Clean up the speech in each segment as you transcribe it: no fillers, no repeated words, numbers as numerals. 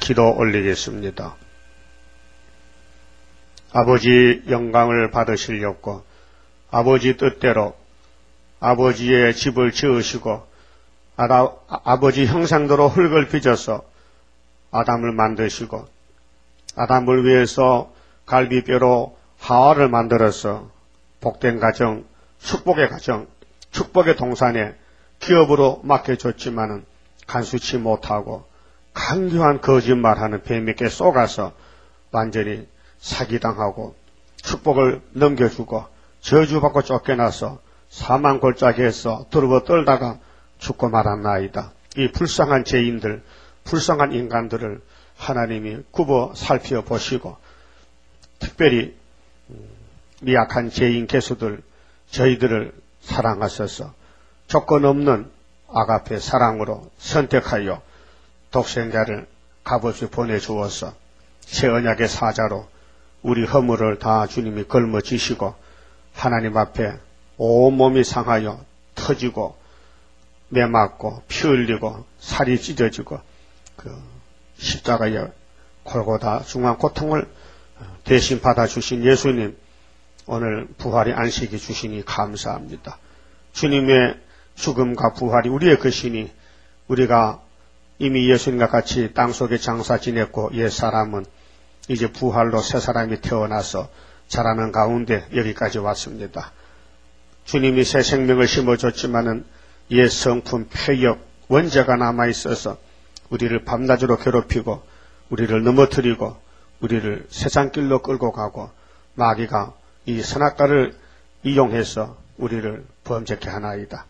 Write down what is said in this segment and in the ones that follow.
기도 올리겠습니다. 아버지 영광을 받으시려고 아버지 뜻대로 아버지의 집을 지으시고 아버지 형상대로 흙을 빚어서 아담을 만드시고 아담을 위해서 갈비뼈로 하와를 만들어서 복된 가정, 축복의 가정, 축복의 동산에 기업으로 맡겨줬지만은 간수치 못하고 간교한 거짓말하는 뱀에게 쏘가서 완전히 사기당하고 축복을 넘겨주고 저주받고 쫓겨나서 사망골짜기에서 두루버 떨다가 죽고 말았나이다. 이 불쌍한 죄인들, 불쌍한 인간들을 하나님이 굽어 살펴보시고 특별히 미약한 죄인 개수들 저희들을 사랑하셔서 조건 없는 아가페 사랑으로 선택하여 독생자를 값없이 보내주어서 새 언약의 사자로 우리 허물을 다 주님이 걸머지시고 하나님 앞에 온몸이 상하여 터지고 매맞고 피 흘리고 살이 찢어지고 그 십자가의 골고다 중한 고통을 대신 받아주신 예수님, 오늘 부활의 안식이 주시니 감사합니다. 주님의 죽음과 부활이 우리의 것이니 우리가 이미 예수님과 같이 땅속에 장사 지냈고 옛사람은 이제 부활로 새 사람이 태어나서 자라는 가운데 여기까지 왔습니다. 주님이 새 생명을 심어줬지만은 옛 성품, 폐역, 원죄가 남아있어서 우리를 밤낮으로 괴롭히고 우리를 넘어뜨리고 우리를 세상길로 끌고 가고 마귀가 이 선악과를 이용해서 우리를 범죄케 하나이다.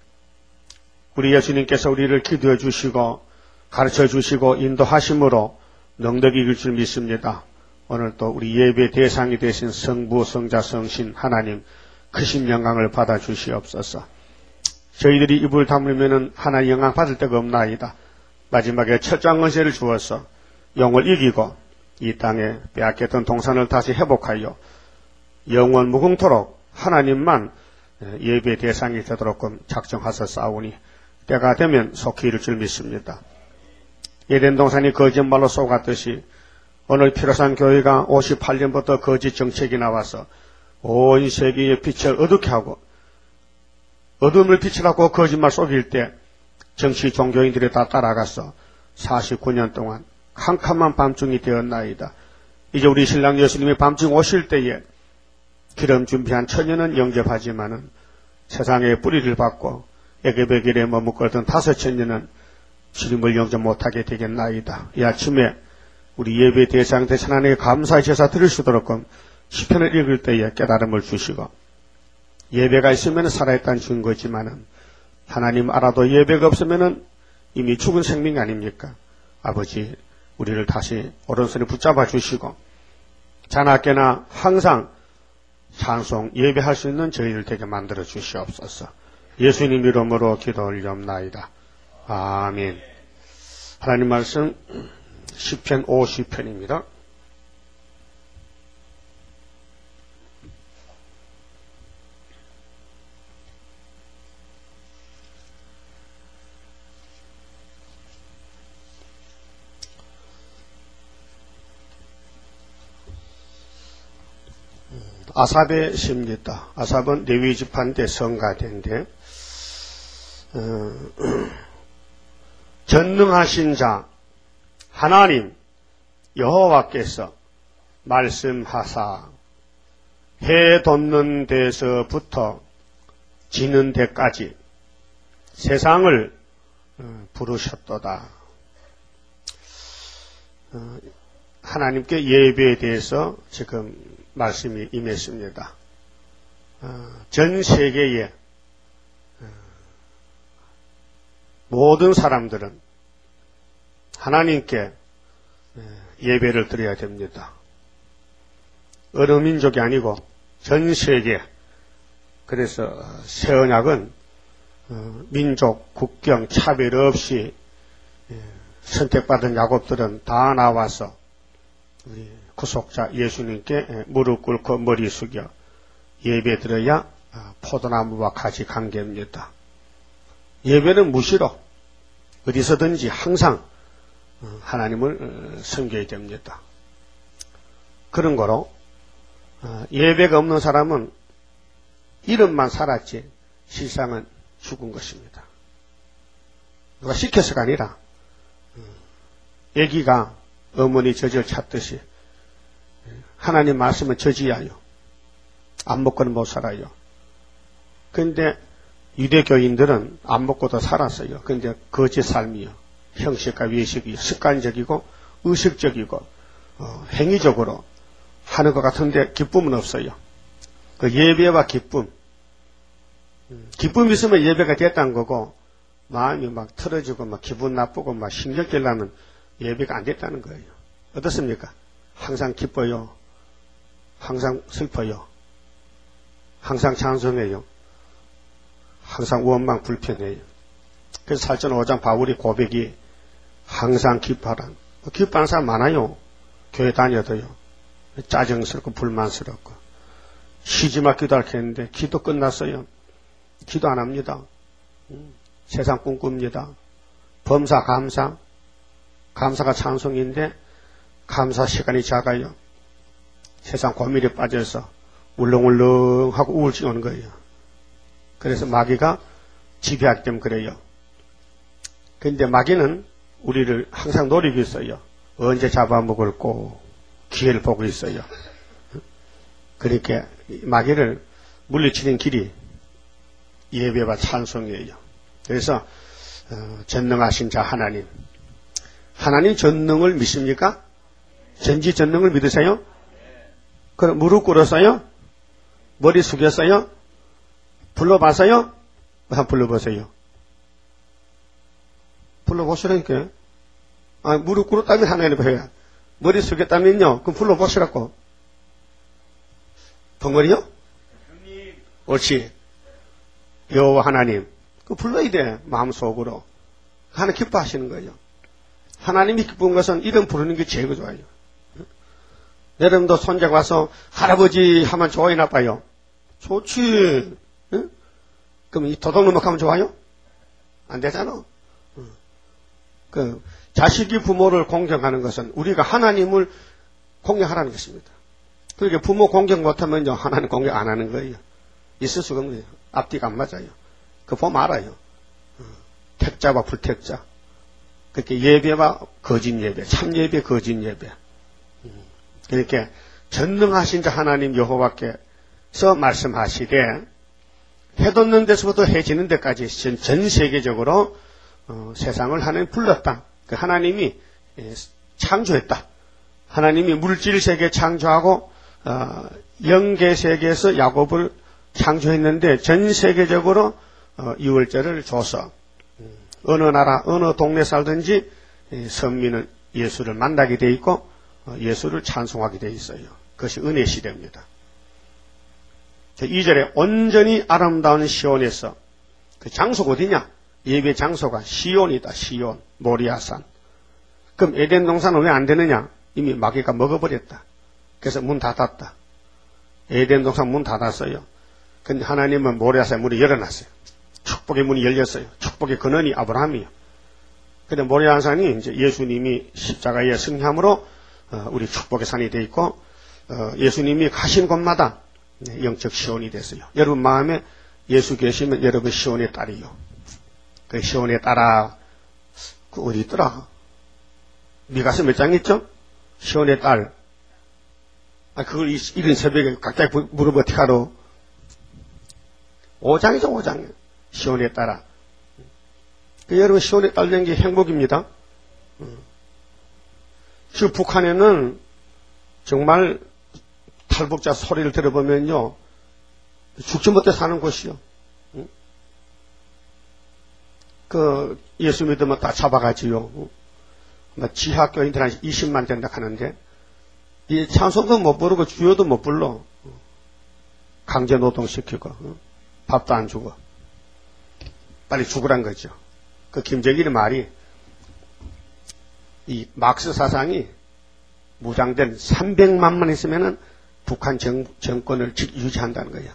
우리 예수님께서 우리를 기도해 주시고 가르쳐 주시고 인도하심으로 능력 이길 줄 믿습니다. 오늘 또 우리 예배 대상이 되신 성부, 성자, 성신 하나님 크신 영광을 받아 주시옵소서. 저희들이 입을 다물면은 하나님 영광 받을 데가 없나이다. 마지막에 철저한 권세를 주어서 영을 이기고 이 땅에 빼앗겼던 동산을 다시 회복하여 영원 무궁토록 하나님만 예배 대상이 되도록끔 작정하셨사오니 때가 되면 속히 이룰 줄 믿습니다. 에덴 동산이 거짓말로 쏘갔듯이 오늘 피로산 교회가 58년부터 거짓 정책이 나와서 온 세계의 빛을 어둡게 하고 어둠을 빛이라고 거짓말 속일 때 정치 종교인들이 다 따라가서 49년 동안 캄캄한 밤중이 되었나이다. 이제 우리 신랑 예수님이 밤중 오실 때에 기름 준비한 천년은 영접하지만은 세상에 뿌리를 받고 애굽의 길에 머뭇거리던 5천년은 주님을 영접 못하게 되겠나이다. 이 아침에 우리 예배 대상 대신 하나님께 감사의 제사 드릴 수 있도록 시편을 읽을 때에 깨달음을 주시고 예배가 있으면 살아있다는 증거지만은 하나님 알아도 예배가 없으면은 이미 죽은 생명 아닙니까? 아버지 우리를 다시 오른손에 붙잡아 주시고 자나깨나 항상 찬송 예배할 수 있는 저희들 되게 만들어 주시옵소서. 예수님 이름으로 기도 올리옵나이다. 아멘. 하나님 말씀 시편 50편입니다. 아삽의 시입니다. 아삽은 레위 지파 때 성가대인데 전능하신 자 하나님 여호와께서 말씀하사 해 돋는 데서부터 지는 데까지 세상을 부르셨도다. 하나님께 예배에 대해서 지금 말씀이 임했습니다. 전 세계의 모든 사람들은 하나님께 예배를 드려야 됩니다. 어느 민족이 아니고 전 세계. 그래서 새 언약은 민족, 국경, 차별 없이 선택받은 야곱들은 다 나와서 우리 구속자 예수님께 무릎 꿇고 머리 숙여 예배 드려야 포도나무와 같이 관계입니다. 예배는 무시로 어디서든지 항상 하나님을 섬겨야 됩니다. 그런 거로 예배가 없는 사람은 이름만 살았지 실상은 죽은 것입니다. 누가 시켜서가 아니라 애기가 어머니 젖을 찾듯이 하나님 말씀을 저지하여 안 먹고는 못 살아요. 그런데 유대교인들은 안 먹고도 살았어요. 그런데 거짓 삶이요. 형식과 외식이 습관적이고 의식적이고 행위적으로 하는 것 같은데 기쁨은 없어요. 그 예배와 기쁨이 있으면 예배가 됐다는 거고 마음이 막 틀어지고 막 기분 나쁘고 막 신경질 나면 예배가 안 됐다는 거예요. 어떻습니까? 항상 기뻐요. 항상 슬퍼요. 항상 찬송해요. 항상 원망 불편해요. 그래서 살전 5장 바울이 고백이 항상 기뻐하라. 기뻐하는 사람 많아요. 교회 다녀도요. 짜증스럽고 불만스럽고 쉬지 마 기도하겠는데 기도 끝났어요. 기도 안 합니다. 세상 꿈꿉니다. 범사 감사가 찬송인데 감사 시간이 작아요. 세상 고민에 빠져서 울렁울렁하고 우울증 오는 거예요. 그래서 마귀가 지배하기 때문에 그래요. 그런데 마귀는 우리를 항상 노리고 있어요. 언제 잡아먹을고 기회를 보고 있어요. 그렇게 마귀를 물리치는 길이 예배와 찬송이에요. 그래서 전능하신 자 하나님 전능을 믿습니까? 전지전능을 믿으세요? 그럼 무릎 꿇었어요? 머리 숙였어요? 불러봤어요? 한번 불러보세요. 불러보시라니까. 무릎 꿇었다면 하나님 해야. 머리 숙였다면요. 그럼 불러보시라고. 덩어리요? 옳지. 여호와 하나님. 그 불러야 돼. 마음속으로. 하나님 기뻐하시는 거예요. 하나님이 기쁜 것은 이름 부르는 게 제일 좋아요. 여러분도 손자가 와서 할아버지 하면 좋아요 나빠요? 좋지. 응? 그럼 이 도둑놈막 하면 좋아요? 안 되잖아. 자식이 부모를 공경하는 것은 우리가 하나님을 공경하라는 것입니다. 그러니까 부모 공경 못하면요 하나님 공경 안 하는 거예요. 있을 수가 없는 거예요. 앞뒤가 안 맞아요. 그거 보면 알아요. 택자와 불택자. 그렇게 예배와 거짓 예배, 참 예배, 거짓 예배. 그렇게 전능하신 자 하나님 여호와께서 말씀하시되 해 돋는 데서부터 해 지는 데까지 전 세계적으로 세상을 하나님 불렀다. 그 하나님이 창조했다. 하나님이 물질 세계 창조하고 영계 세계에서 야곱을 창조했는데 전 세계적으로 유월절을 줘서 어느 나라 어느 동네 살든지 선민은 예수를 만나게 돼 있고 예수를 찬송하게 돼 있어요. 그것이 은혜 시대입니다. 2절에 온전히 아름다운 시온에서 그 장소가 어디냐? 예배 장소가 시온이다. 시온 모리아산. 그럼 에덴 동산은 왜 안 되느냐? 이미 마귀가 먹어버렸다. 그래서 문 닫았다. 에덴 동산 문 닫았어요. 근데 하나님은 모리아산 문을 열어놨어요. 축복의 문이 열렸어요. 축복의 근원이 아브라함이요. 근데 모리아산이 이제 예수님이 십자가에 승함으로 우리 축복의 산이 되어 있고 예수님이 가신 곳마다 영적 시온이 됐어요. 여러분 마음에 예수 계시면 여러분 시온의 딸이요. 그 시온의 딸아 그 어디 있더라? 미가서 몇 장 있죠? 시온의 딸. 그걸 이른 새벽에 갑자기 물어보 어떻게 하러? 5장이죠 5장. 시온의 딸아. 여러분 시온의 딸 된 게 행복입니다. 지금 북한에는 정말 탈북자 소리를 들어보면요 죽지 못해 사는 곳이요. 그 예수 믿으면 다 잡아가지요. 지하교인들 한 20만 된다 하는데 이 찬송도 못 부르고 주요도 못 불러. 강제 노동시키고 밥도 안 주고 빨리 죽으란 거죠. 그 김정일의 말이 이 막스 사상이 무장된 300만만 있으면은 북한 정권을 유지한다는 거야.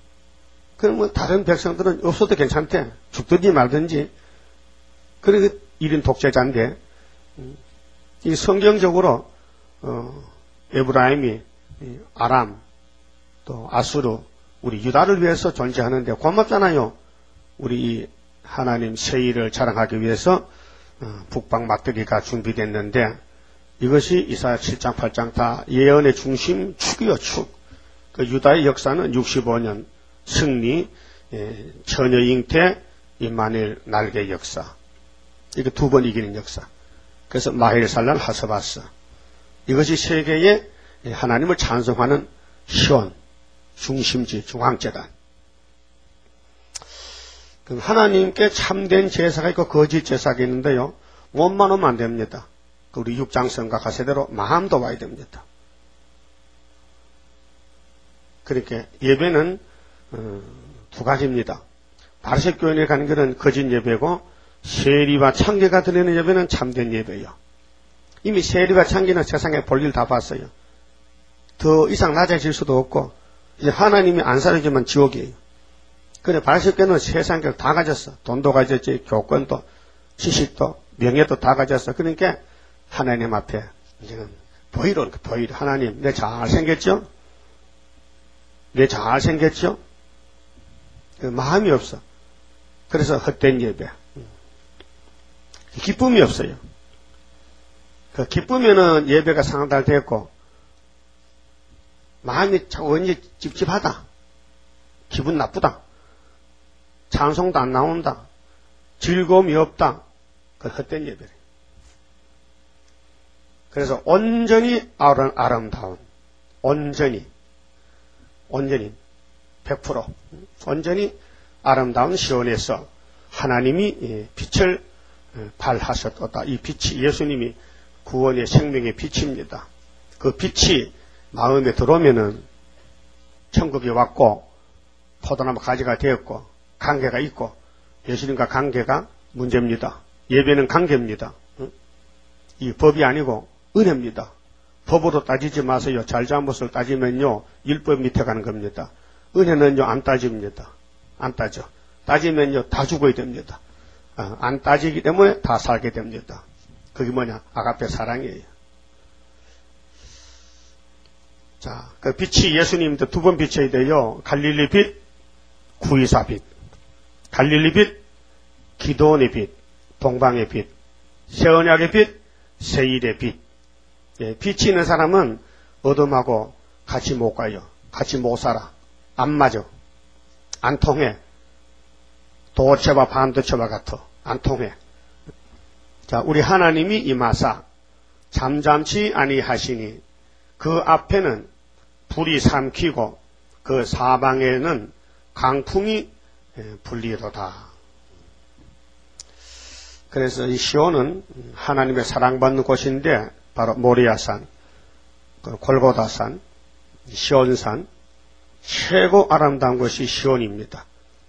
그러면 다른 백성들은 없어도 괜찮대. 죽든지 말든지. 그리고 1인 독재자인데, 이 성경적으로, 에브라임이 아람, 또 아수르, 우리 유다를 위해서 존재하는데 고맙잖아요. 우리 이 하나님 세일을 자랑하기 위해서 북방 막대기가 준비됐는데 이것이 이사야 7장 8장 다 예언의 중심 축이요 축. 그 유다의 역사는 65년 승리, 처녀 잉태, 임마누엘 날개 역사. 이게 두 번 이기는 역사. 그래서 마헬살란 하스바스. 이것이 세계의 하나님을 찬송하는 시온, 중심지, 중앙재단. 하나님께 참된 제사가 있고 거짓 제사가 있는데요. 몸만 오면 안 됩니다. 우리 육장성과 가세대로 마음도 와야 됩니다. 그렇게 예배는 두 가지입니다. 바리새 교인에 가는 것은 거짓 예배고 세리와 창기가 드리는 예배는 참된 예배예요. 이미 세리와 창기는 세상에 볼일 다 봤어요. 더 이상 낮아질 수도 없고 이제 하나님이 안 살아주면 지옥이에요. 그래 바리새 교인은 세상 걸 다 가졌어. 돈도 가졌지, 교권도, 지식도, 명예도 다 가졌어. 그러니까 하나님 앞에 이제는 보이로 하나님 내 잘생겼죠? 내 잘생겼죠? 마음이 없어. 그래서 헛된 예배. 기쁨이 없어요. 그 기쁘면은 예배가 상달됐고 마음이 왠지 찝찝하다. 기분 나쁘다. 찬송도 안 나온다. 즐거움이 없다. 그 헛된 예배래. 그래서 온전히 아름다운, 온전히 100% 온전히 아름다운 시온에서 하나님이 빛을 발하셨도다. 이 빛이 예수님이 구원의 생명의 빛입니다. 그 빛이 마음에 들어오면은 천국이 왔고 포도나무 가지가 되었고 관계가 있고 예수님과 관계가 문제입니다. 예배는 관계입니다. 이 법이 아니고 은혜입니다. 법으로 따지지 마세요. 잘잘못을 따지면요 율법 밑에 가는 겁니다. 은혜는요 안 따집니다. 안 따져. 따지면요 다 죽어야 됩니다. 안 따지기 때문에 다 살게 됩니다. 그게 뭐냐? 아가페 사랑이에요. 자, 그 빛이 예수님도 두 번 비춰야 돼요. 갈릴리 빛, 구이사 빛. 갈릴리 빛, 기도원의 빛, 동방의 빛. 세언약의 빛, 세일의 빛. 예, 빛이 있는 사람은 어둠하고 같이 못 가요. 같이 못 살아. 안 맞아. 안 통해. 도처와 반도처와 같아. 안 통해. 자, 우리 하나님이 임하사 잠잠치 아니하시니 그 앞에는 불이 삼키고 그 사방에는 강풍이 불리로다. 그래서 이 시온은 하나님의 사랑받는 곳인데 바로 모리아산, 골고다산, 시온산 최고 아름다운 곳이 시온입니다.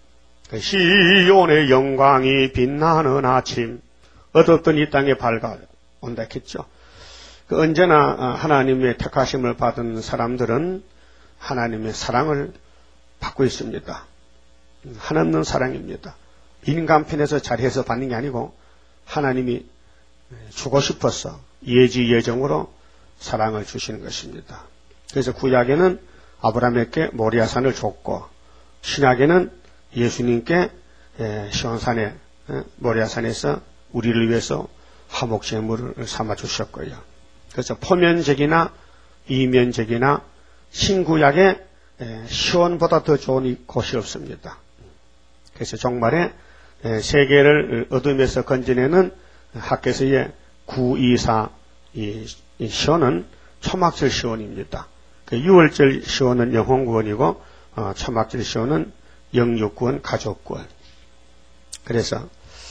시온의 영광이 빛나는 아침 어둡던 이 땅에 밝아온다 했죠. 언제나 하나님의 택하심을 받은 사람들은 하나님의 사랑을 받고 있습니다. 한없는 사랑입니다. 인간편에서 자리해서 받는 게 아니고 하나님이 주고 싶어서 예지예정으로 사랑을 주시는 것입니다. 그래서 구약에는 아브라함에게 모리아산을 줬고 신약에는 예수님께 시온산에 모리아산에서 우리를 위해서 화목제물을 삼아 주셨고요. 그래서 포면적이나 이면적이나 신구약에 시온보다 더 좋은 곳이 없습니다. 그래서 종말에 세계를 어둠에서 건져내는 학개서의 924 이 시온은 초막절 시온입니다. 그 6월절 시온은 영혼구원이고 초막절 시온은 영육구원, 가족구원. 그래서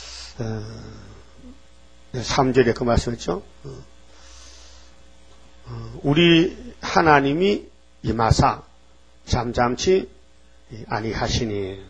3절에 그 말씀했죠. 우리 하나님이 임하사 잠잠치 아니하시니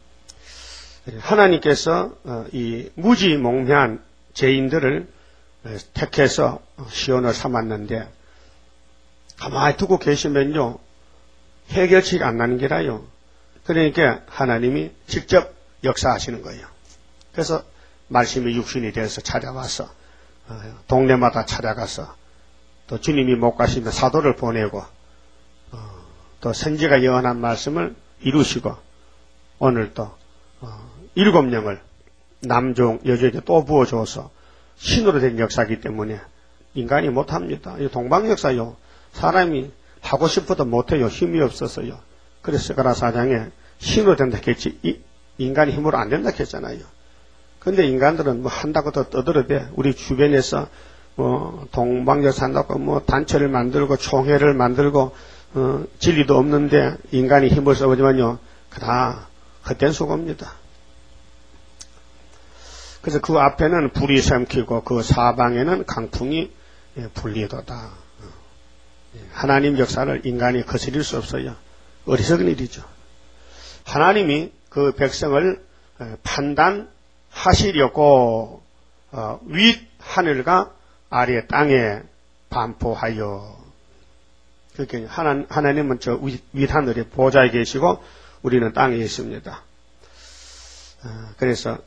하나님께서 이 무지몽매한 죄인들을 택해서 시온을 삼았는데 가만히 두고 계시면요 해결책이 안 나는 게라요. 그러니까 하나님이 직접 역사하시는 거예요. 그래서 말씀이 육신이 돼서 찾아와서 동네마다 찾아가서 또 주님이 못 가시면 사도를 보내고 또 선지가 예언한 말씀을 이루시고 오늘 또 7명을 남종 여종에게 또 부어줘서 신으로 된 역사이기 때문에 인간이 못합니다. 이 동방역사요. 사람이 하고 싶어도 못해요. 힘이 없어서요. 그래서 가라 사장에 신으로 된다 했지 인간이 힘으로 안 된다 했잖아요. 근데 인간들은 뭐 한다고 더 떠들어대. 우리 주변에서 동방역사 한다고 뭐 단체를 만들고 총회를 만들고 진리도 없는데 인간이 힘을 써보지만요. 다 헛된 수고입니다. 그래서 그 앞에는 불이 삼키고 그 사방에는 강풍이 불리도다. 하나님 역사를 인간이 거스릴 수 없어요. 어리석은 일이죠. 하나님이 그 백성을 판단하시려고 윗 하늘과 아래 땅에 반포하여. 그렇게 하나님은 저 윗 하늘에 보좌에 계시고 우리는 땅에 있습니다. 그래서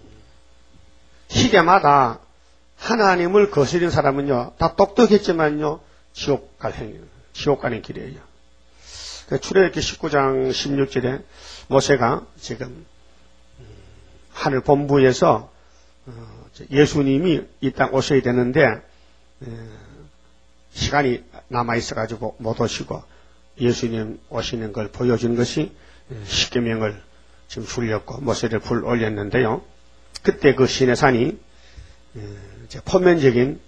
시대마다 하나님을 거스린 사람은요, 다 똑똑했지만요, 지옥 가는 길이에요. 출애굽기 19장 16절에 모세가 지금 하늘 본부에서 예수님이 이 땅 오셔야 되는데 시간이 남아있어가지고 못 오시고 예수님 오시는 걸 보여준 것이 십계명을 지금 줄였고 모세를 불 올렸는데요. 그때 그 시내산이 포면적인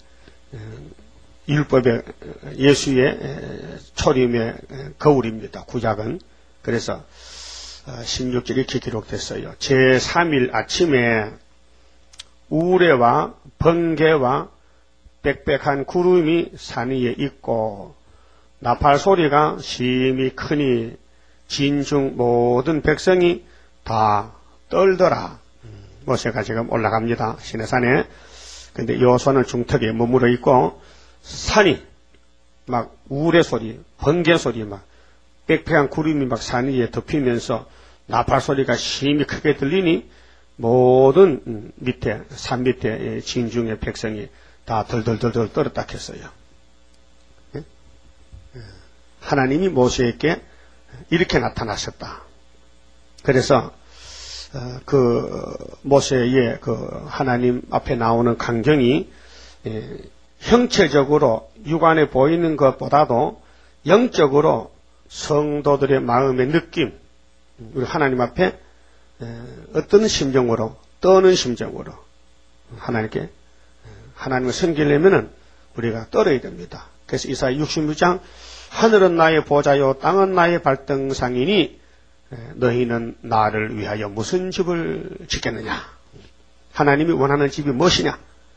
율법의 예수의 초림의 거울입니다. 구약은. 그래서 16절이 이렇게 기록됐어요. 제3일 아침에 우레와 번개와 빽빽한 구름이 산 위에 있고 나팔 소리가 심히 크니 진중 모든 백성이 다 떨더라. 모세가 지금 올라갑니다. 시내산에. 근데 요소는 중턱에 머물러 있고 산이 막 우레 소리, 번개 소리 막 빽빽한 구름이 막 산 위에 덮이면서 나팔 소리가 심히 크게 들리니 모든 밑에 산 밑에 진중의 백성이 다 덜덜덜덜 떨었다 했어요. 하나님이 모세에게 이렇게 나타나셨다. 그래서 그 모세의 그 하나님 앞에 나오는 광경이 형체적으로 육안에 보이는 것보다도 영적으로 성도들의 마음의 느낌, 우리 하나님 앞에 어떤 심정으로, 떠는 심정으로 하나님께 하나님을 섬기려면은 우리가 떨어야 됩니다. 그래서 이사야 66장 하늘은 나의 보좌요 땅은 나의 발등상이니 너희는 나를 위하여 무슨 집을 짓겠느냐. 하나님이 원하는 집이 무엇이냐.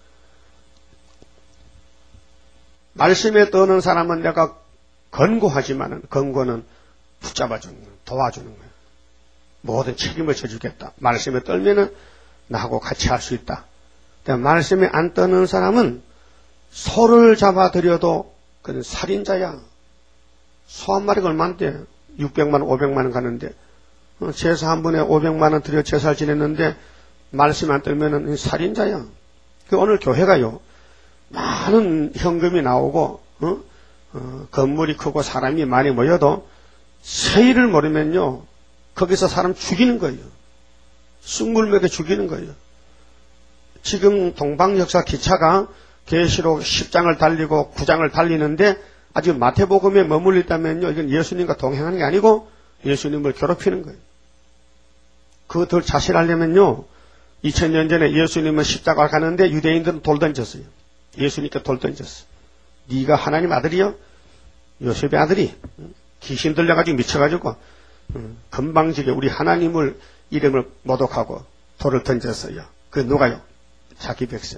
말씀에 떠는 사람은 내가 권고하지만은 권고는 붙잡아주는 거예요. 도와주는 거예요. 모든 책임을 져주겠다. 말씀에 떨면은 나하고 같이 할 수 있다. 말씀에 안 떠는 사람은 소를 잡아들여도 그는 살인자야. 소 한 마리가 얼마인데 600만 원, 500만 원 가는데 제사 한 번에 500만 원 들여 제사를 지냈는데 말씀 안 떨면은 살인자야. 오늘 교회가요. 많은 현금이 나오고 건물이 크고 사람이 많이 모여도 세일을 모르면요. 거기서 사람 죽이는 거예요. 쑥물 먹여 죽이는 거예요. 지금 동방역사 기차가 계시록 10장을 달리고 9장을 달리는데 아직 마태복음에 머물러 있다면요. 이건 예수님과 동행하는 게 아니고 예수님을 괴롭히는 거예요. 그거 덜 자실하려면요. 2000년 전에 예수님은 십자가를 가는데 유대인들은 돌 던졌어요. 예수님께 돌 던졌어. 네가 하나님 아들이요? 요셉의 아들이 귀신 들려가지고 미쳐가지고 건방지게 우리 하나님을 이름을 모독하고 돌을 던졌어요. 그 누가요? 자기 백성.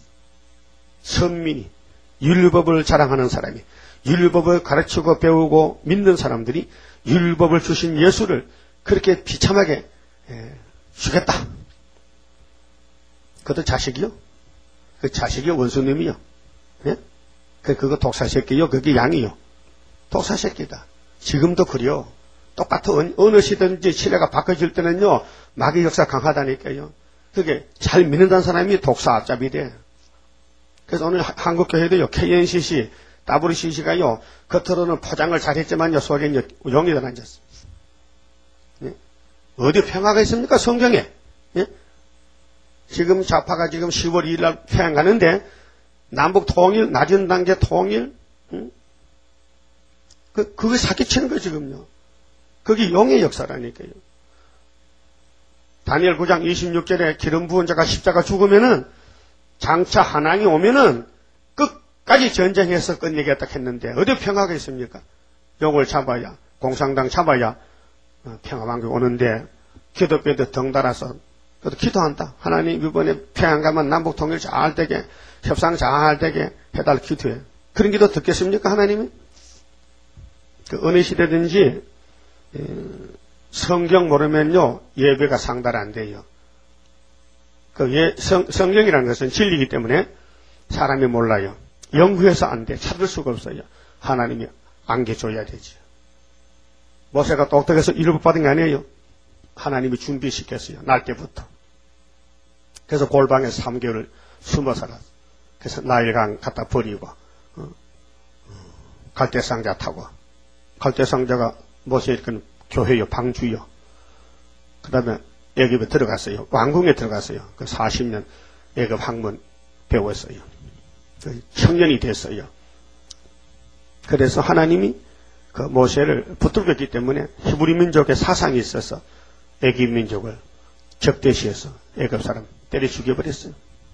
선민이 율법을 자랑하는 사람이 율법을 가르치고 배우고 믿는 사람들이 율법을 주신 예수를 그렇게 비참하게 죽였다. 그것도 자식이요? 그 자식이 원수님이요. 예? 그거 독사새끼요. 그게 양이요. 독사새끼다. 지금도 그래요. 똑같은 어느 시든지 시대가 바꿔질 때는요. 마귀 역사 강하다니까요. 그게 잘 믿는다는 사람이 독사 앞잡이래. 그래서 오늘 한국교회도요, KNCC, WCC가요, 겉으로는 포장을 잘했지만요, 속에는 용이 더 앉았어요. 예? 어디 평화가 있습니까? 성경에. 예? 지금 좌파가 지금 10월 2일 날 평양 가는데, 남북 통일, 낮은 단계 통일, 그게 사기치는 거예요, 지금요. 그게 용의 역사라니까요. 다니엘 9장 26절에 기름 부은 자가 십자가 죽으면은, 장차 한왕이 오면은, 끝까지 전쟁해서 끝내겠다 했는데, 어디 평화가 있습니까? 용을 잡아야, 공산당 잡아야, 평화왕국이 오는데, 기독교도 덩달아서, 그래도 기도한다. 하나님 이번에 평양 가면 남북 통일 잘 되게, 협상 잘 되게 해달 기도해. 그런 기도 듣겠습니까, 하나님이? 그 어느 시대든지 성경 모르면요 예배가 상달 안 돼요. 성경이라는 것은 진리이기 때문에 사람이 몰라요. 연구해서 안 돼. 찾을 수가 없어요. 하나님이 안겨줘야 되지. 모세가 똑똑해서 일부 받은 게 아니에요. 하나님이 준비시켰어요. 날 때부터. 그래서 골방에서 3개월을 숨어 살았어. 그래서 나일강 갖다 버리고 갈대상자 타고 갈대상자가 모세의 그 교회요 방주요. 그 다음에 애굽에 들어갔어요. 왕궁에 들어갔어요. 그 40년 애굽 학문 배웠어요. 청년이 됐어요. 그래서 하나님이 그 모세를 붙들었기 때문에 히브리 민족의 사상이 있어서 애굽 민족을 적대시해서 애굽 사람 때려 죽여버렸어요.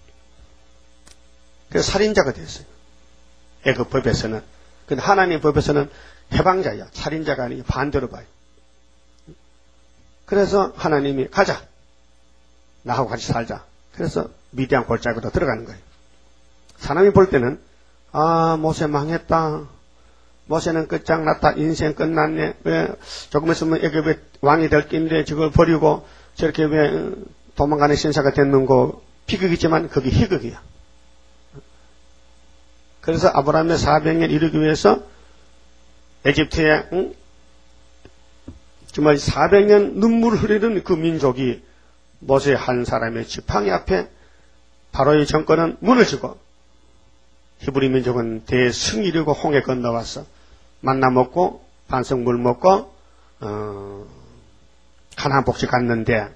그래서 살인자가 됐어요. 애굽 법에서는. 근데 하나님 법에서는 해방자야. 살인자가 아니고 반대로 봐요. 그래서 하나님이 가자. 나하고 같이 살자. 그래서 미디안 골짜기로 들어가는 거예요. 사람이 볼 때는 모세 망했다. 모세는 끝장났다. 인생 끝났네. 왜 조금 있으면 애굽의 왕이 될 낀데 저걸 버리고 저렇게 왜 도망가는 신사가 됐는고 비극이지만 그게 희극이야. 그래서 아브라함의 400년 이루기 위해서 에집트에 정말 400년 눈물을 흘리는 그 민족이 모세 한 사람의 지팡이 앞에 바로의 정권은 무너지고 히브리 민족은 대승 이루고 홍해 건너와서 만나 먹고 반석물 먹고 가나안 복지 갔는데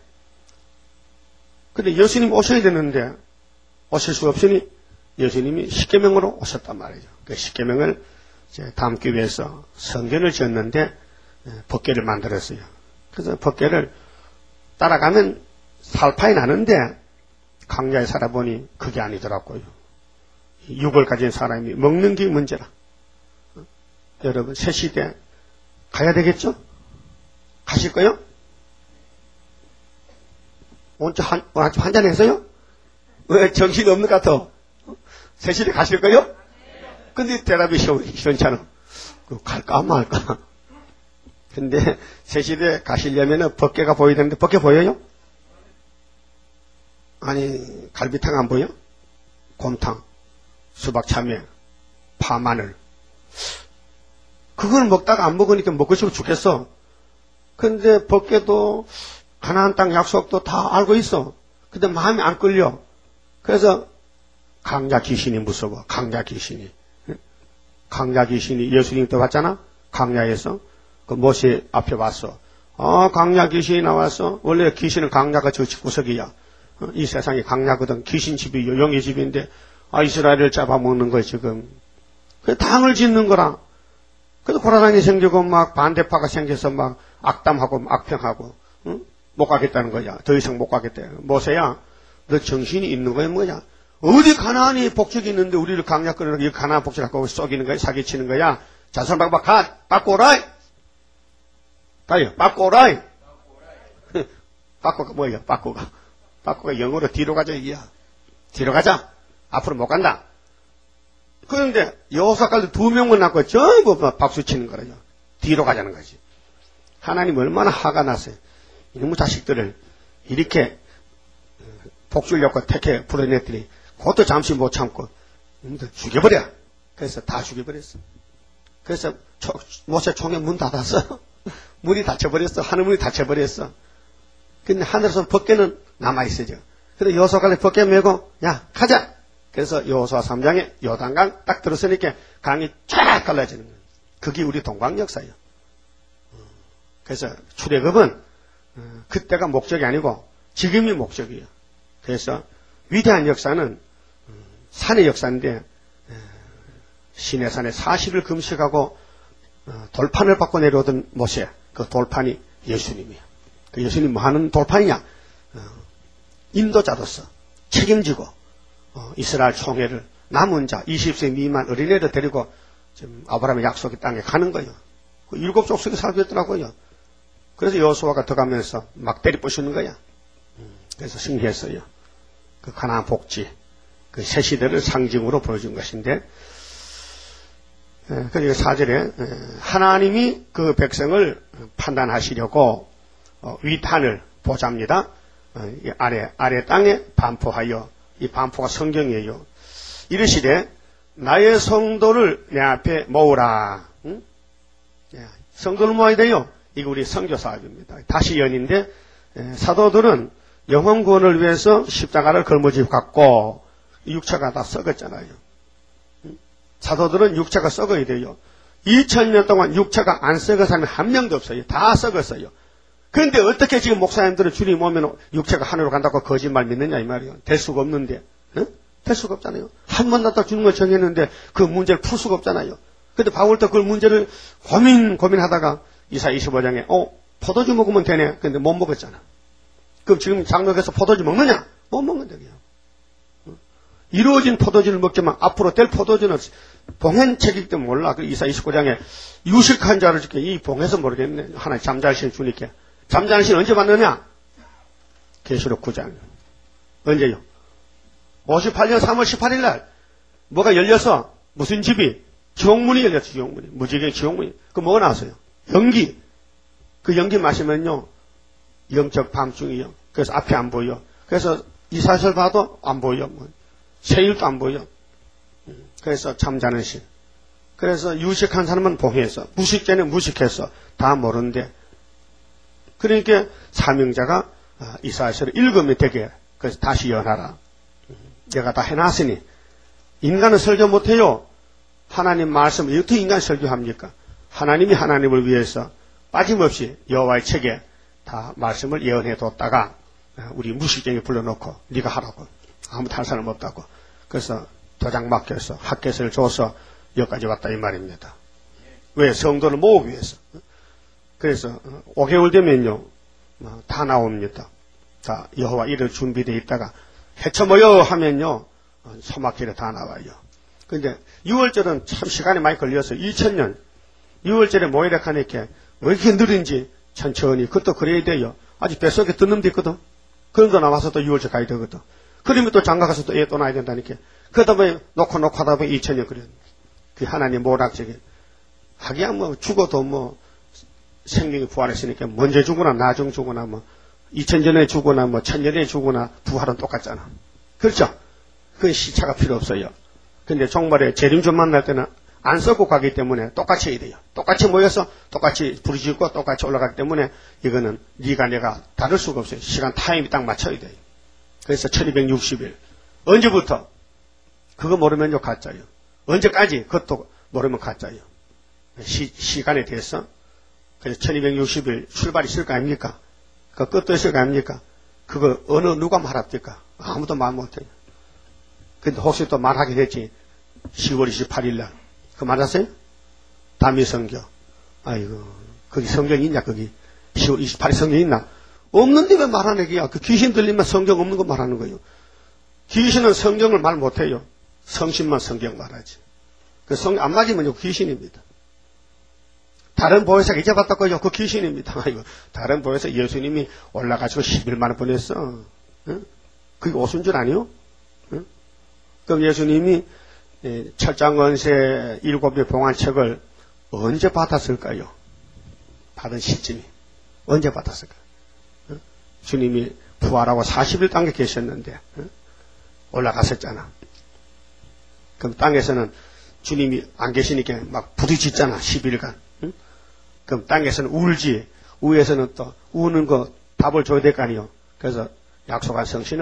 근데 예수님 오셔야 되는데 오실 수 없으니 예수님이 십계명으로 오셨단 말이죠. 그 십계명을 담기 위해서 성전을 지었는데 법궤를 만들었어요. 그래서 법궤를 따라가면 살파이 나는데 강야에 살아보니 그게 아니더라고요. 육을 가진 사람이 먹는 게 문제라. 여러분 새 시대 가야 되겠죠? 가실 거요? 오늘 한잔 했어요? 왜 정신이 없는 것 같아? 새 시대 가실 거요? 근데 대답이 시원찮아. 갈까 말까? 근데 새 시대 가시려면 법궤가 보여야 되는데 법궤 보여요? 아니 갈비탕 안 보여? 곰탕, 수박 참외, 파 마늘. 그걸 먹다가 안 먹으니까 먹고 싶어 죽겠어. 근데 법궤도 가나안 땅 약속도 다 알고 있어. 근데 마음이 안 끌려. 그래서 강야 귀신이 무서워. 강야 귀신이. 강야 귀신이 예수님 때 왔잖아. 강야에서 그 모세 앞에 왔어. 강야 귀신이 나왔어. 원래 귀신은 강야가 저 구석이야. 이 세상이 강야거든. 귀신 집이 용의 집인데 이스라엘을 잡아먹는 거야 지금. 그 당을 짓는 거라. 그래서 고라당이 생기고 막 반대파가 생겨서 막 악담하고 악평하고 못 가겠다는 거야. 더 이상 못 가겠다. 모세야 너 정신이 있는 거야 뭐야. 어디 가나안이 복적이 있는데 우리를 강약 끌어내고 이 가나안 복적 갖고 쏘기는 거야. 사기치는 거야. 자선 방박 가. 바꿔 오라이. 가요. 바꿔 오라이. 바꿔가 뭐야. 바꿔가. 바꿔가 영어로 뒤로 가자 이야. 뒤로 가자. 앞으로 못 간다. 그런데 여호사까지 2명만 낳고 전부 박수 치는 거라요. 뒤로 가자는 거지. 하나님 얼마나 화가 났어요. 이놈의 자식들을 이렇게 복주려고 택해 불어냈더니 그것도 잠시 못 참고 죽여버려. 그래서 다 죽여버렸어. 그래서 모세 총에 문 닫았어. 문이 닫혀버렸어. 하늘문이 닫혀버렸어. 근데 하늘에서 법궤는 남아있어요. 그래서 여호수아가 벗겨 메고 야 가자. 그래서 여호수아 3장에 요단강 딱 들어서니까 강이 쫙 갈라지는 거예요. 그게 우리 동방 역사예요. 그래서 출애굽은 그때가 목적이 아니고 지금이 목적이에요. 그래서 위대한 역사는 산의 역사인데 시내산에 40일 금식하고 돌판을 받고 내려오던 모세, 그 돌판이 예수님이에요. 그 예수님 뭐 하는 돌판이냐? 인도자로서 책임지고 이스라엘 총회를 남은 자 20세 미만 어린애를 데리고 지금 아브라함의 약속의 땅에 가는 거예요. 그 7족속에 살고 있더라고요. 그래서 여호수아가 들어가면서 막 때리 부수는 거야. 그래서 신기했어요. 그 가나안 복지, 그 새 시대를 상징으로 보여준 것인데, 그러니까 4절에 하나님이 그 백성을 판단하시려고 위탄을 보잡니다. 아래 땅에 반포하여, 이 반포가 성경이에요. 이르시되 나의 성도를 내 앞에 모으라. 응? 성도를 모아야 돼요. 이거 우리 선교 사업입니다. 다시 연인데 사도들은 영혼 구원을 위해서 십자가를 걸머쥐고 갔고 육체가 다 썩었잖아요. 사도들은 육체가 썩어야 돼요. 2000년 동안 육체가 안 썩은 사람이 한 명도 없어요. 다 썩었어요. 그런데 어떻게 지금 목사님들은 주님 오면 육체가 하늘로 간다고 거짓말 믿느냐 이 말이에요. 될 수가 없는데. 응? 될 수가 없잖아요. 한 번 낳다 주는 걸 정했는데 그 문제를 풀 수가 없잖아요. 근데 바울도 그 문제를 고민하다가 이사야 25장에 포도주 먹으면 되네. 근데 못 먹었잖아. 그럼 지금 장로께서 포도주 먹느냐? 못 먹는다고요. 이루어진 포도주를 먹지만 앞으로 될 포도주는 봉hen책이기 때문에 몰라. 그 이사야 29장에 유식한 자를 줄게. 이 봉해서 모르겠네. 하나님 잠잘 신 주니까. 잠자는 신 언제 받느냐? 계시록 9장. 언제요? 58년 3월 18일 날 뭐가 열려서 무슨 집이 지옥문이 열렸죠. 지옥문이. 무지개 지옥문이. 그 뭐가 나왔어요? 연기. 그 연기 마시면요. 영적 밤중이요. 그래서 앞이 안 보여. 그래서 이사설 봐도 안 보여. 세일도 안 보여. 그래서 잠자는 신. 그래서 유식한 사람은 봉해서, 무식자는 무식해서 다 모르는데, 그러니까 사명자가 이사야서를 읽으면 되게, 그래서 다시 연하라. 내가 다 해놨으니 인간은 설교 못해요. 하나님 말씀을 어떻게 인간 설교합니까? 하나님이 하나님을 위해서 빠짐없이 여호와의 책에 다 말씀을 예언해뒀다가 우리 무식쟁이 불러놓고 네가 하라고. 아무도 할 사람 없다고. 그래서 도장 맡겨서 학교를 줘서 여기까지 왔다 이 말입니다. 왜? 성도를 모으기 위해서. 그래서 5개월 되면요 다 나옵니다. 다 여호와 이를 준비되어 있다가 해쳐 모여 하면요 소막길에 다 나와요. 근데 6월절은 참 시간이 많이 걸려서 2000년 6월절에 모이라 하니까 왜 이렇게 느린지 천천히 그것도 그래야 돼요. 아직 뱃속에 든 놈도 있거든. 그런 거 나와서 또 6월절 가야 되거든. 그러면 또 장가 가서 또 애 또 낳아야 된다니까. 그러다 보니 놓고 하다 보니 2000년 그래. 그 하나님 모락적에 하기야 뭐 죽어도 뭐 생명이 부활했으니까 먼저 죽거나 나중 죽거나 뭐 2000년에 죽거나 뭐 1000년에 죽거나 부활은 똑같잖아. 그렇죠? 그 시차가 필요 없어요. 근데 종말에 재림주 만날 때는 안 썩고 가기 때문에 똑같이 해야 돼요. 똑같이 모여서 똑같이 부르짖고 똑같이 올라가기 때문에 이거는 네가 내가 다를 수가 없어요. 시간 타임이 딱 맞춰야 돼요. 그래서 1260일. 언제부터? 그거 모르면요 가짜예요. 언제까지? 그것도 모르면 가짜예요. 시간에 대해서. 그래서 1260일 출발이 있을 거 아닙니까? 그 끝도 있을 거 아닙니까? 그거 누가 말합니까? 아무도 말 못해요. 근데 혹시 또 말하게 됐지. 10월 28일 날. 그거 맞았어요? 다미성교. 아이고, 거기 성경이 있냐, 거기. 10월 28일 성경이 있나? 없는데 왜 말하는 얘기야? 그 귀신 들리면 성경 없는 거 말하는 거예요. 귀신은 성경을 말 못해요. 성신만 성경 말하지. 그 성경 안 맞으면 귀신입니다. 다른 보혜사가 이제 봤다고요? 그 귀신입니다. 아이고, 다른 보혜사 예수님이 올라가지고 11만 원 보냈어. 응? 그게 오순절 아니요? 응? 그럼 예수님이 철장원세 7의 봉안책을 언제 받았을까요? 받은 시점이 언제 받았을까요? 응? 주님이 부활하고 40일 땅에 계셨는데 응? 올라갔었잖아. 그럼 땅에서는 주님이 안 계시니까 막 부딪히잖아. 10일간. 응? 그럼 땅에서는 울지. 위에서는 또 우는 거 답을 줘야 될 거 아니요. 그래서 약속한 성신을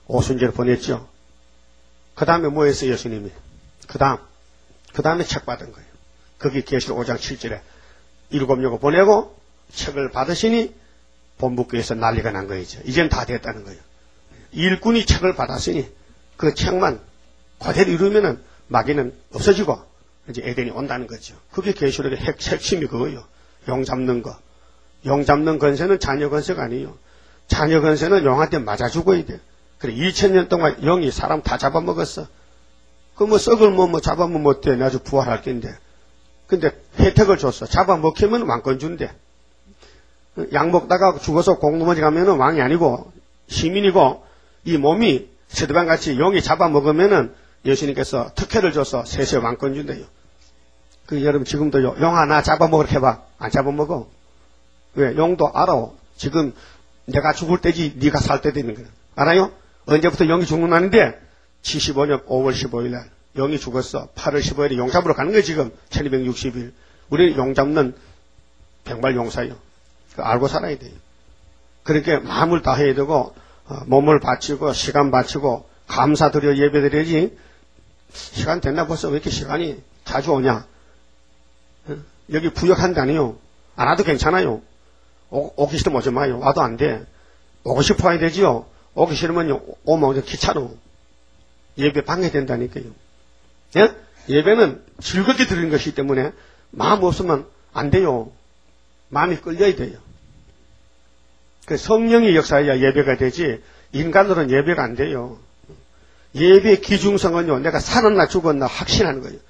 오순절에 보냈죠. 그 다음에 뭐 했어요, 예수님이? 그 다음에 책 받은 거예요. 거기 계시록 5장 7절에 7여고 보내고 책을 받으시니 본부교에서 난리가 난 거이죠. 이젠 다 됐다는 거예요. 일꾼이 책을 받았으니 그 책만 그대로 이루면은 마귀는 없어지고 이제 에덴이 온다는 거죠. 그게 계시록의 핵심이 그거예요. 용 잡는 거. 용 잡는 건세는 자녀 건세가 아니에요. 자녀 건세는 용한테 맞아 죽어야 돼. 그래 2000년 동안 용이 사람 다 잡아먹었어. 그 뭐 썩을 뭐 잡아먹으면 못돼. 나중에 부활할 텐데. 근데 혜택을 줬어. 잡아먹히면 왕권 준대. 약 먹다가 죽어서 공동원지 가면은 왕이 아니고 시민이고 이 몸이 세드반같이 용이 잡아먹으면은 예수님께서 특혜를 줘서 세세 왕권 준대요. 그 여러분 지금도요. 용 하나 잡아먹으러 해봐. 안 잡아먹어. 왜? 용도 알아. 지금 내가 죽을 때지 네가 살 때 되는 거야. 알아요? 언제부터 용이 죽는다는데 75년 5월 15일 날 용이 죽었어. 8월 15일에 용 잡으러 가는 거예요. 지금 1260일. 우리는 용 잡는 백발 용사예요. 알고 살아야 돼요. 그렇게 마음을 다해야 되고 몸을 바치고 시간 바치고 감사드려 예배드려야지. 시간 됐나 벌써 왜 이렇게 시간이 자주 오냐. 여기 부역한다니요. 안 와도 괜찮아요. 오기 싫으면 오지 마요. 와도 안 돼. 오고 싶어 해야 되지요. 오기 싫으면 오면 귀찮아. 예배 방해된다니까요. 예? 예배는 즐겁게 드리는 것이기 때문에 마음 없으면 안 돼요. 마음이 끌려야 돼요. 그 성령의 역사야 예배가 되지 인간으로는 예배가 안 돼요. 예배의 기중성은요. 내가 살았나 죽었나 확신하는 거예요.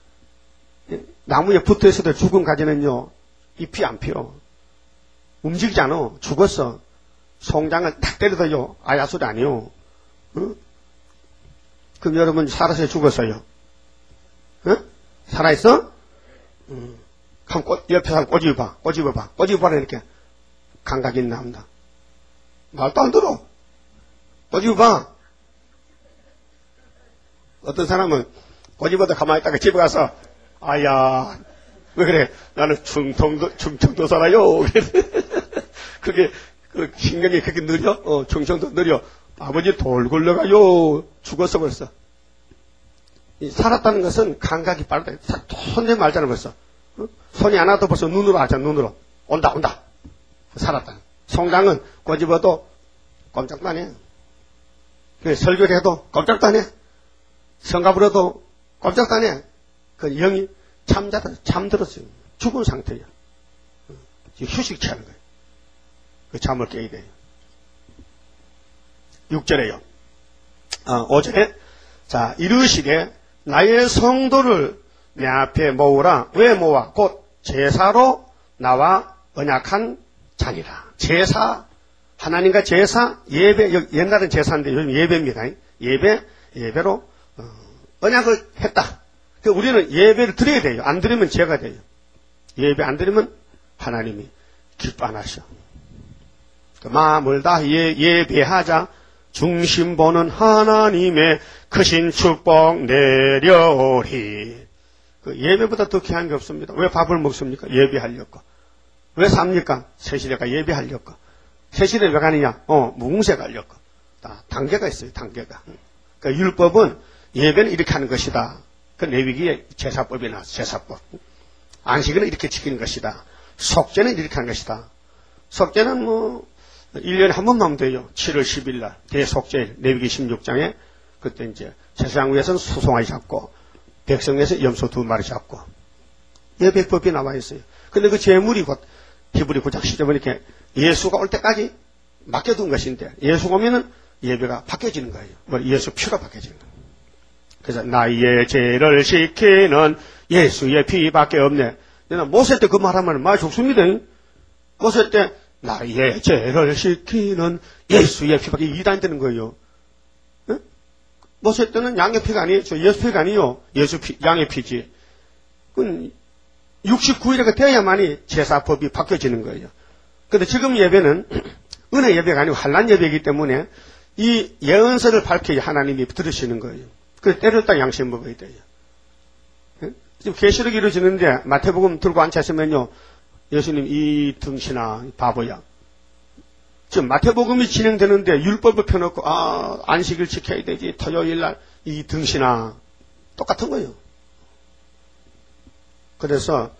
나무에 붙어있어도 죽은 가지는요. 잎이 안 피어. 움직이지 않아. 죽었어. 송장을 탁 때려도요. 아야 소리 아니요. 응? 그럼 여러분 살아서 죽었어요. 응? 살아있어? 그럼 옆에 사람 꼬집어봐. 꼬집어봐. 꼬집어봐. 이렇게. 감각이 나온다. 말도 안 들어. 꼬집어봐. 어떤 사람은 꼬집어도 가만히 있다가 집에 가서 아야 왜 그래? 나는 충청도 살아요. 그게 그 신경이 그렇게 느려? 충청도 느려. 아버지 돌 굴러가요. 죽었어 벌써. 살았다는 것은 감각이 빠르다. 손대 말잖아 벌써. 손이 안 와도 벌써 눈으로 하잖아. 눈으로. 온다. 살았다. 송장은 꼬집어도 꼼짝도 안 해. 설교를 해도 꼼짝도 안 해. 성갑을 해도 꼼짝도 안 해. 그 영이 잠들었어요. 죽은 상태예요. 휴식 취하는 거예요. 그 잠을 깨야 돼요. 6절에요. 5절에 자 이르시되 나의 성도를 내 앞에 모으라. 왜 모아? 곧 제사로 나와 언약한 자니라. 제사 하나님과 제사 예배 옛날엔 제사인데 요즘 예배입니다. 예배로 언약을 했다. 우리는 예배를 드려야 돼요. 안 드리면 죄가 돼요. 예배 안 드리면 하나님이 기뻐 안 하셔. 마음을 다해 예배하자. 중심 보는 하나님의 크신 축복 내려오리. 예배보다 더 귀한 게 없습니다. 왜 밥을 먹습니까? 예배하려고. 왜 삽니까? 새시대가 예배하려고. 새시대 왜 가느냐? 무궁세 가려고. 단계가 있어요. 단계가. 그러니까 율법은 예배는 이렇게 하는 것이다. 그 레위기에 제사법이 나왔어. 제사법. 안식일은 이렇게 지키는 것이다. 속죄는 이렇게 하는 것이다. 속죄는 1년에 한 번만 하면 돼요. 7월 10일 날 대속죄일 레위기 16장에 그때 이제 제사장 위에서는 소송아지 잡고 백성 위에서 염소 2마리 잡고 예배법이 나와 있어요. 근데 그 제물이 곧 히브리 9장 10절 보니까 예수가 올 때까지 맡겨둔 것인데 예수가 오면은 예배가 바뀌어지는 거예요. 예수 피가 바뀌어지는 거예요. 그래서 나의 죄를 씻기는 예수의 피밖에 없네. 내가 모세 때 그 말하면 많이 죽습니다. 모세 때 나의 죄를 씻기는 예수의 피밖에 이단이 되는 거예요. 네? 모세 때는 양의 피가 아니에요. 예수 피가 아니에요. 예수 피, 양의 피지. 그건 69일에 돼야만이 제사법이 바뀌어지는 거예요. 그런데 지금 예배는 은혜 예배가 아니고 환난 예배이기 때문에 이 예언서를 밝혀야 하나님이 들으시는 거예요. 그래서 때를 딱 양심 먹어야 돼요. 네? 지금 계시록이 이루어지는데 마태복음 들고 앉혀있으면요. 예수님 이 등신아 바보야. 지금 마태복음이 진행되는데 율법을 펴놓고 안식일 지켜야 되지, 토요일 날 이 등신아, 똑같은 거예요. 그래서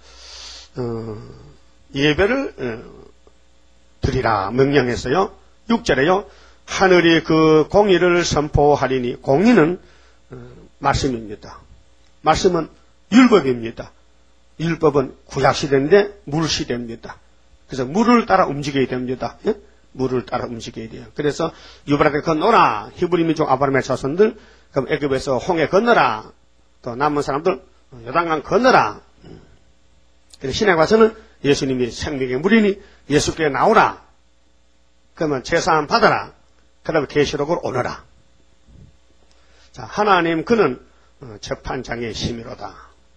예배를 드리라 명령했어요. 6절에요. 하늘이 그 공의를 선포하리니, 공의는 말씀입니다. 말씀은 율법입니다. 율법은 구약시대인데 물시대입니다. 그래서 물을 따라 움직여야 됩니다. 예? 물을 따라 움직여야 돼요. 그래서 유브라데 건너라. 히브리 민족 아브라함의 자손들, 그럼 애굽에서 홍해 건너라. 또 남은 사람들 요단강 건너라. 그래서 신에 가서는 예수님이 생명의 물이니 예수께 나오라. 그러면 제사함 받아라. 그 다음에 계시록을 오너라. 자, 하나님 그는 재판장의 심의로다.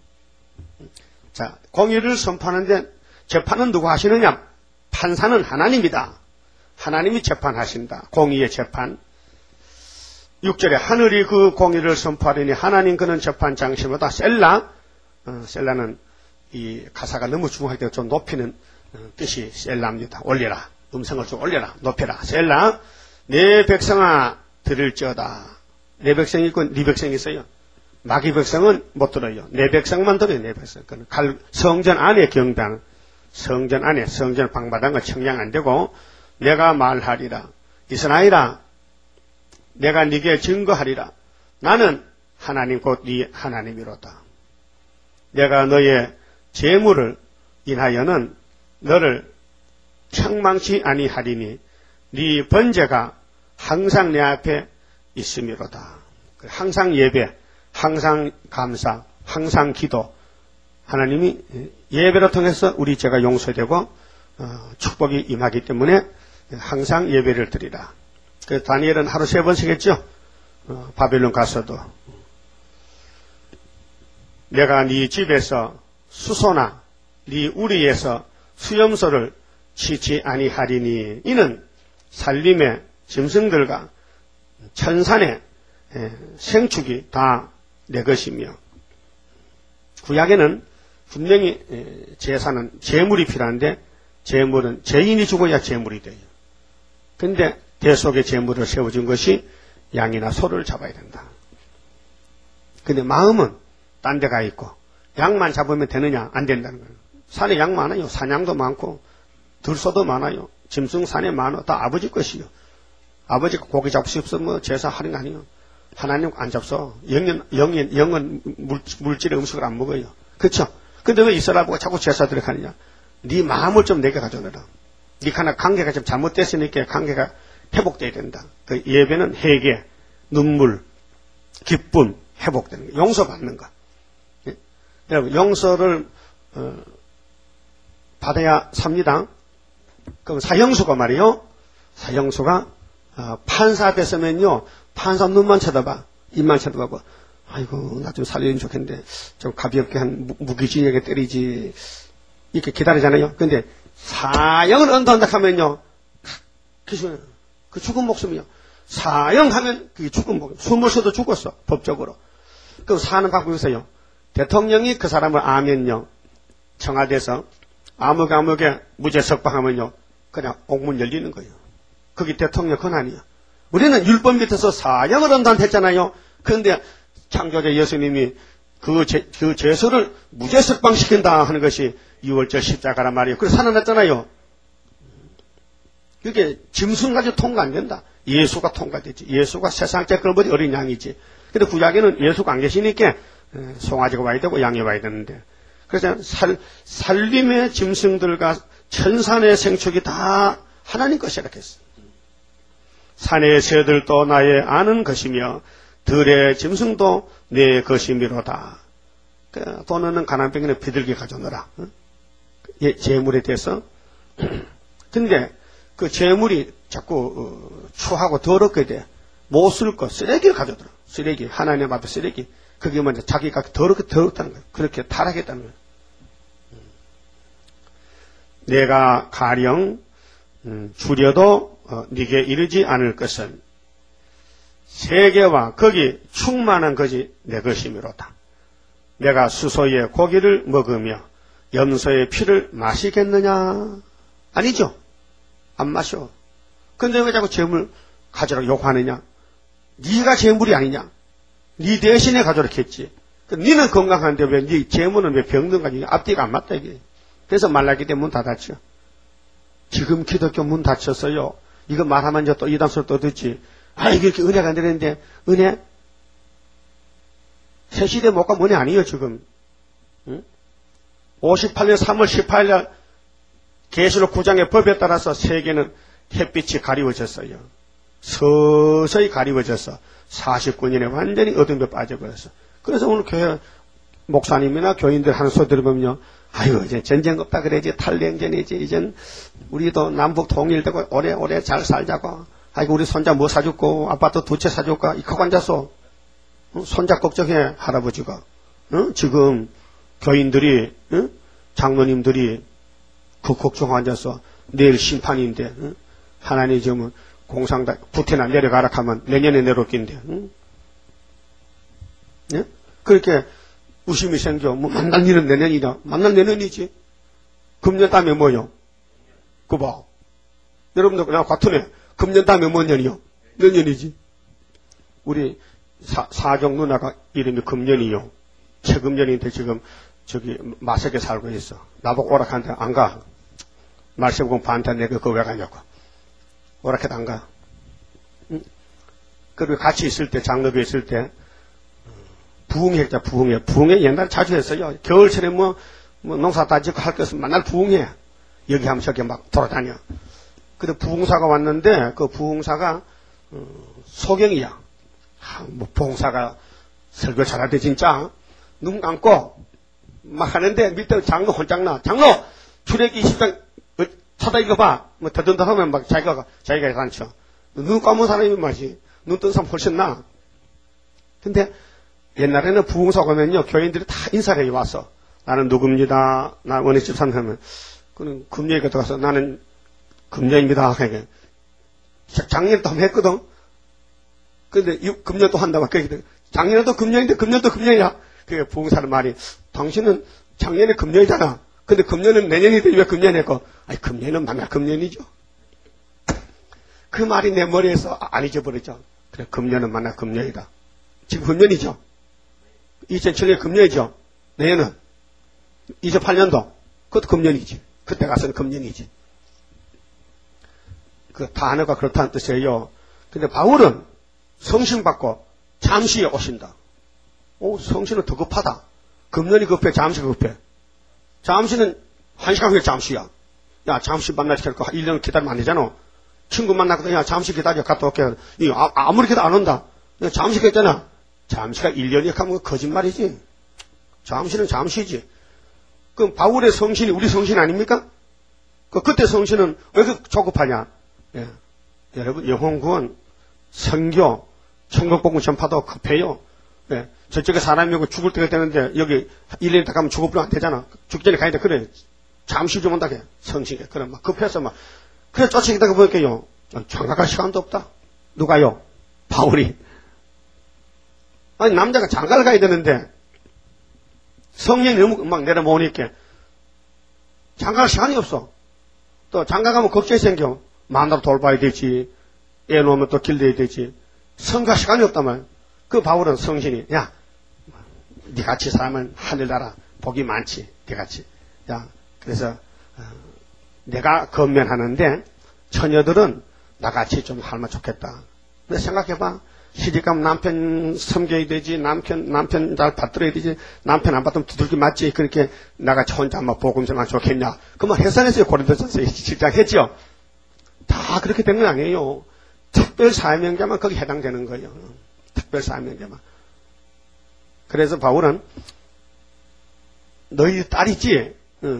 자, 공의를 선포하는데 재판은 누가 하시느냐? 판사는 하나님이다. 하나님이 재판하신다. 공의의 재판. 6절에 하늘이 그 공의를 선포하리니 하나님 그는 재판장심이로다. 셀라. 셀라는 이 가사가 너무 중요할 때 좀 높이는 뜻이 셀라입니다. 올려라. 음성을 좀 올려라. 높여라. 셀라. 내 백성아 들을지어다. 내 백성이 있고 네 백성이 있어요. 마귀 백성은 못 들어요. 내 백성만 들어요. 내 백성. 성전 안에 경배하는, 성전 안에, 성전 방마당은 청량 안 되고, 내가 말하리라. 이스라엘아, 내가 네게 증거하리라. 나는 하나님 곧 네 하나님이로다. 내가 너의 재물을 인하여는 너를 책망치 아니하리니 네 번제가 항상 내 앞에 있음이로다. 항상 예배, 항상 감사, 항상 기도. 하나님이 예배를 통해서 우리 죄가 용서되고 축복이 임하기 때문에 항상 예배를 드리라. 그 다니엘은 하루 3번씩 했죠. 바벨론 가서도 내가 네 집에서 수소나 네 우리에서 수염소를 치지 아니하리니 이는 살림의 짐승들과 천산의 생축이 다 내 것이며. 구약에는 분명히 제사는 제물이 필요한데 제물은 죄인이 죽어야 제물이 돼요. 근데 대속의 제물을 세워준 것이 양이나 소를 잡아야 된다. 근데 마음은 딴 데 가 있고 양만 잡으면 되느냐? 안 된다는 거예요. 산에 양 많아요. 산양도 많고 들소도 많아요. 짐승 산에 많아. 다 아버지 것이요. 아버지가 고기 잡수십시오. 뭐 제사 하는 거 아니에요. 하나님 안 잡숴. 영은 물질의 음식을 안 먹어요. 그렇죠? 근데 왜 이스라엘 보고 자꾸 제사 들어가느냐? 네 마음을 좀 내게 가져오라. 니가 관계가 좀 잘못됐으니까 관계가 회복돼야 된다. 그 예배는 회개, 눈물, 기쁨, 회복되는 거. 용서받는 거. 예? 여러분 용서를 받아야 삽니다. 그럼 사형수가 말이요. 사형수가 판사 앞에 서면요. 판사 눈만 쳐다봐. 입만 쳐다보고 아이고 나 좀 살리면 좋겠는데 좀 가볍게 한 무기징역에 때리지. 이렇게 기다리잖아요. 근데 사형을 언도한다 하면요. 그 죽은 목숨이요. 사형하면 그게 죽은 목숨. 숨을 쉬어도 죽었어. 법적으로. 그럼 사는 방법이 있어요. 대통령이 그 사람을 아면요. 청와대에서 아무게 무죄 석방하면요. 그냥 옥문 열리는 거예요. 그게 대통령 권한이요. 우리는 율법 밑에서 사형을 언도한다 했잖아요. 그런데 창조자 예수님이 그 죄수를 무죄 석방시킨다 하는 것이 6월절 십자가란 말이에요. 그래서 살아났잖아요. 그게 짐승 가지고 통과 안 된다. 예수가 통과되지. 예수가 세상 제끌버리 어린 양이지. 근데 구약에는 예수가 안 계시니까 송아지가 와야 되고 양이 와야 되는데. 그래서 살림의 짐승들과 천산의 생축이 다 하나님 것이라 했어. 산의 새들도 나의 아는 것이며 들의 짐승도 내 것이미로다. 돈 없는 가난병이는 비둘기 가져오너라. 재물에 대해서. 근데 그 재물이 자꾸 추하고 더럽게 돼. 못 쓸 거 쓰레기를 가져오더라. 쓰레기. 하나님 앞에 쓰레기. 그게 먼저 자기가 더럽다는 거예요. 그렇게 타락했다는 거예요. 내가 가령 줄여도 네게 이르지 않을 것은 세계와 거기 충만한 것이 내 것이미로다. 내가 수소의 고기를 먹으며 염소의 피를 마시겠느냐? 아니죠. 안 마셔. 근데 왜 자꾸 재물 가져라 요구하느냐? 네가 재물이 아니냐? 네 대신에 가져라 했지. 니는 건강한데 왜 네 재물은 왜 병든 거지? 앞뒤가 안 맞다 이게. 그래서 말라기 때 문 닫았죠. 지금 기독교 문 닫혔어요. 이거 말하면 이제 또 이단소리 또 듣지. 아, 이게 이렇게 은혜가 안 되는데, 은혜? 새 시대 못 가면 은혜 아니에요, 지금. 응? 58년 3월 18일 계시록 9장의 법에 따라서 세계는 햇빛이 가리워졌어요. 서서히 가리워져서 49년에 완전히 어둠에 빠져버렸어. 그래서 오늘 교회 목사님이나 교인들 하는 소리 들으면요. 아유, 이제 전쟁 없다 그래야지, 탈냉전이지, 이젠 우리도 남북 통일되고 오래오래 잘 살자고. 아이고, 우리 손자 뭐 사줄고, 아파트 2채 사줄까? 이거 앉아서. 손자 걱정해, 할아버지가. 지금 교인들이, 장로님들이 그 걱정 앉아서 내일 심판인데, 하나님 지금 공상다, 부태나 내려가라 하면 내년에 내려올긴데, 예? 그렇게 의심이 생겨. 뭐 만날 일은 내년이다. 만날 내년이지. 금년 다음에 뭐요? 그봐. 여러분들 그냥 같으네. 금년 다음에 뭔 년이요? 내년이지. 우리 사정 누나가 이름이 금년이요. 최금년인데 지금 저기 마석에 살고 있어. 나보고 오락한테 안 가. 말씀 공부 반대 내가 그거 왜 가냐고. 오락해도 안 가. 응? 그리고 같이 있을 때, 장로교에 있을 때 부흥했자, 부흥회. 부흥회 옛날에 자주 했어요. 겨울철에 뭐 농사 따지고 할 것은 맨날 부흥회. 여기 하면 저기 막 돌아다녀. 근데 부흥사가 왔는데, 그 부흥사가, 소경이야. 뭐, 부흥사가 설교 잘하대, 진짜. 눈 감고, 막 하는데, 밑에 장로 혼장나. 장로! 출애기 20장, 찾아 읽어봐. 뭐, 더듬더 하면 막 자기가 가르쳐. 눈 감은 사람이 말이지. 눈 뜬 사람 훨씬 나. 근데, 옛날에는 부흥사 가면요, 교인들이 다 인사를 해 와서. 나는 누굽니다. 나 원희 집사님 하면, 그는 금요일에 들어가서 나는 금년입니다. 작년도 한번 했거든. 근데 금년도 한다고 그러거든. 작년에도 금년인데 금년도 금년이야. 그게 부흥사는 말이 당신은 작년에 금년이잖아. 근데 금년은 내년인데 왜 금년에 했고? 아니 금년은 만날 금년이죠. 그 말이 내 머리에서 안 잊어버리죠. 그래 금년은 만날 금년이다. 지금 금년이죠. 2007년 금년이죠. 내년은 28년도 그것도 금년이지. 그때 가서는 금년이지. 그 단어가 그렇다는 뜻이에요. 근데 바울은 성신 받고 잠시 오신다. 오, 성신은 더 급하다. 금년이 급해, 잠시 급해. 잠시는 1시간 후에 잠시야. 야, 잠시 만나지 않고 1년 기다리면 안 되잖아. 친구 만나거든. 야, 잠시 기다려. 갔다 올게. 아무리 기다려 안 온다. 야, 잠시 했잖아. 잠시가 1년이 하면 거짓말이지. 잠시는 잠시지. 그럼 바울의 성신이 우리 성신 아닙니까? 그때 성신은 왜 그렇게 조급하냐? 예. 여러분, 영혼구원, 선교, 천국복음 전파도 급해요. 예. 저쪽에 사람이 오고 죽을 때가 되는데, 여기 1년에 다 가면 죽어버리면 안 되잖아. 죽기 전에 가야 돼. 그래. 잠시 좀 온다게. 성신에. 그래, 막 급해서 막. 그래, 쫓아기다가 보니까요. 장가갈 시간도 없다. 누가요? 바울이. 아니, 남자가 장가를 가야 되는데, 성령이 너무 막 내려모으니까, 장가갈 시간이 없어. 또 장가 가면 걱정이 생겨. 만나러 돌봐야 되지. 애 놓으면 또 길러야 되지. 성가 시간이 없단 말이야. 그 바울은 성신이, 야, 니같이 살면 하늘나라 복이 많지. 니같이. 야, 그래서, 내가 건면하는데, 처녀들은 나같이 좀 하면 좋겠다. 근데 생각해봐. 시집가면 남편 섬겨야 되지. 남편 잘 받들어야 되지. 남편 안 받으면 두들기 맞지. 그렇게 나같이 혼자만 복음서만 좋겠냐. 그 말 해산했어요. 고린도전서 직장 했죠. 다 그렇게 된 건 아니에요. 특별 사명자만 거기 해당되는 거예요. 특별 사명자만. 그래서 바울은 너희 딸이지.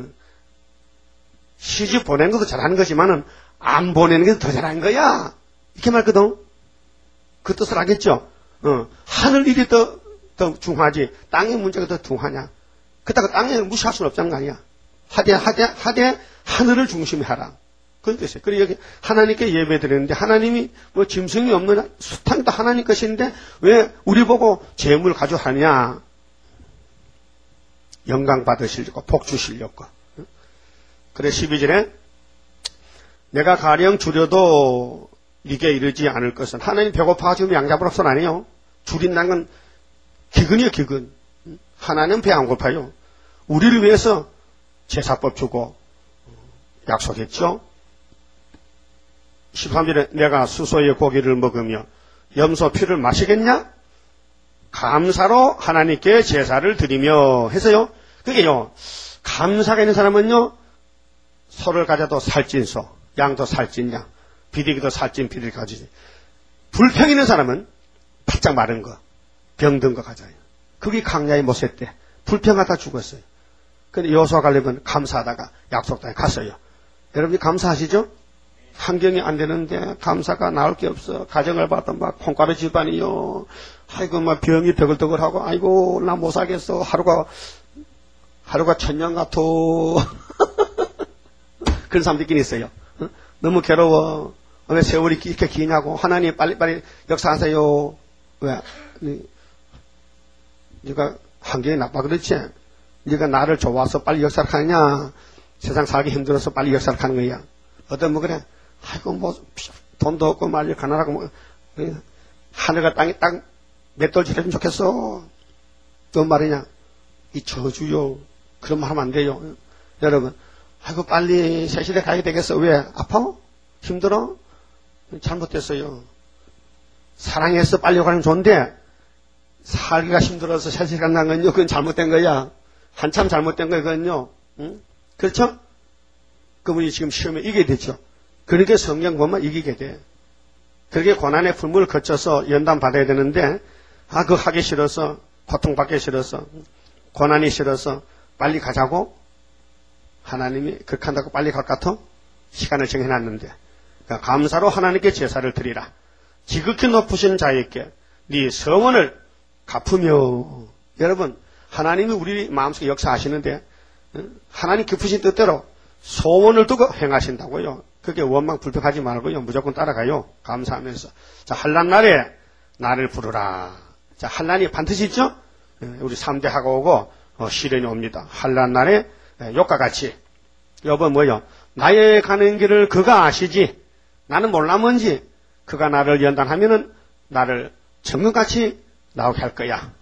시집 보낸 것도 잘하는 거지만은 안 보내는 게 더 잘하는 거야. 이렇게 말거든. 그 뜻을 알겠죠? 하늘 일이 더 중하지. 땅의 문제가 더 중하냐. 그렇다고 땅을 무시할 수는 없다는 거 아니야. 하되 하늘을 중심에 하라. 그런 뜻이에요. 그리고 여기 하나님께 예배 드리는데 하나님이 뭐 짐승이 없는 수탄도 하나님 것인데 왜 우리 보고 재물 가져하냐. 영광 받으시려고 복 주시려고. 그래 12절에 내가 가령 줄여도 네게 이르지 않을 것은 하나님 배고파가지고 양잡으라 손 아니에요. 줄인다는 건 기근이에요, 기근. 하나님 배 안 고파요. 우리를 위해서 제사법 주고 약속했죠. 13절에 내가 수소의 고기를 먹으며 염소 피를 마시겠냐? 감사로 하나님께 제사를 드리며 해서요. 그게요. 감사가 있는 사람은요. 소를 가져도 살찐 소, 양도 살찐 양, 비둘기도 살찐 비둘기 가지지. 불평 있는 사람은 바짝 마른 거, 병든 거 가져요. 그게 강야의 모세 때 불평하다 죽었어요. 근데 여호수아 갈렙은 감사하다가 약속 땅에 갔어요. 여러분이 감사하시죠? 환경이 안 되는데 감사가 나올 게 없어. 가정을 봐도 막 콩가루 집안이요. 아이고 막 병이 더글더글하고 아이고 나 못 살겠어. 하루가 천년 같아. 그런 사람들끼리 있어요. 너무 괴로워. 왜 세월이 이렇게 기냐고. 하나님 빨리빨리 역사하세요. 왜? 네가 환경이 나빠 그렇지? 네가 나를 좋아서 빨리 역사를 하느냐? 세상 살기 힘들어서 빨리 역사를 하는 거야. 어떤 뭐 그래? 아이고 뭐 돈도 없고 말이 가난하고 뭐 하늘과 땅이 딱 맷돌질 해주면 좋겠어. 뭔 말이냐? 이 저주요. 그런 말 하면 안 돼요. 여러분, 아이고 빨리 세실에 가야 되겠어. 왜? 아파? 힘들어? 잘못됐어요. 사랑해서 빨리 가면 좋은데 살기가 힘들어서 세실 간다는 건요. 그건 잘못된 거야. 한참 잘못된 거야. 그건요. 응? 그렇죠? 그분이 지금 시험에 이기게 됐죠. 그렇게 성경 보면 이기게 돼. 그렇게 고난의 풀물을 거쳐서 연단 받아야 되는데 그거 하기 싫어서 고통받기 싫어서 고난이 싫어서 빨리 가자고 하나님이 그렇게 한다고 빨리 갈 것 같아? 시간을 정해놨는데 그러니까 감사로 하나님께 제사를 드리라. 지극히 높으신 자에게 네 서원을 갚으며. 여러분 하나님이 우리 마음속에 역사하시는데 하나님 깊으신 뜻대로 소원을 두고 행하신다고요. 그게 원망 불평하지 말고요. 무조건 따라가요. 감사하면서. 자, 한란날에 나를 부르라. 자, 한란이 반드시 있죠? 우리 3대 하고 오고 시련이 옵니다. 한란날에 욕과 같이. 여보 뭐요? 나의 가는 길을 그가 아시지. 나는 몰라 뭔지. 그가 나를 연단하면은 나를 정금같이 나오게 할 거야.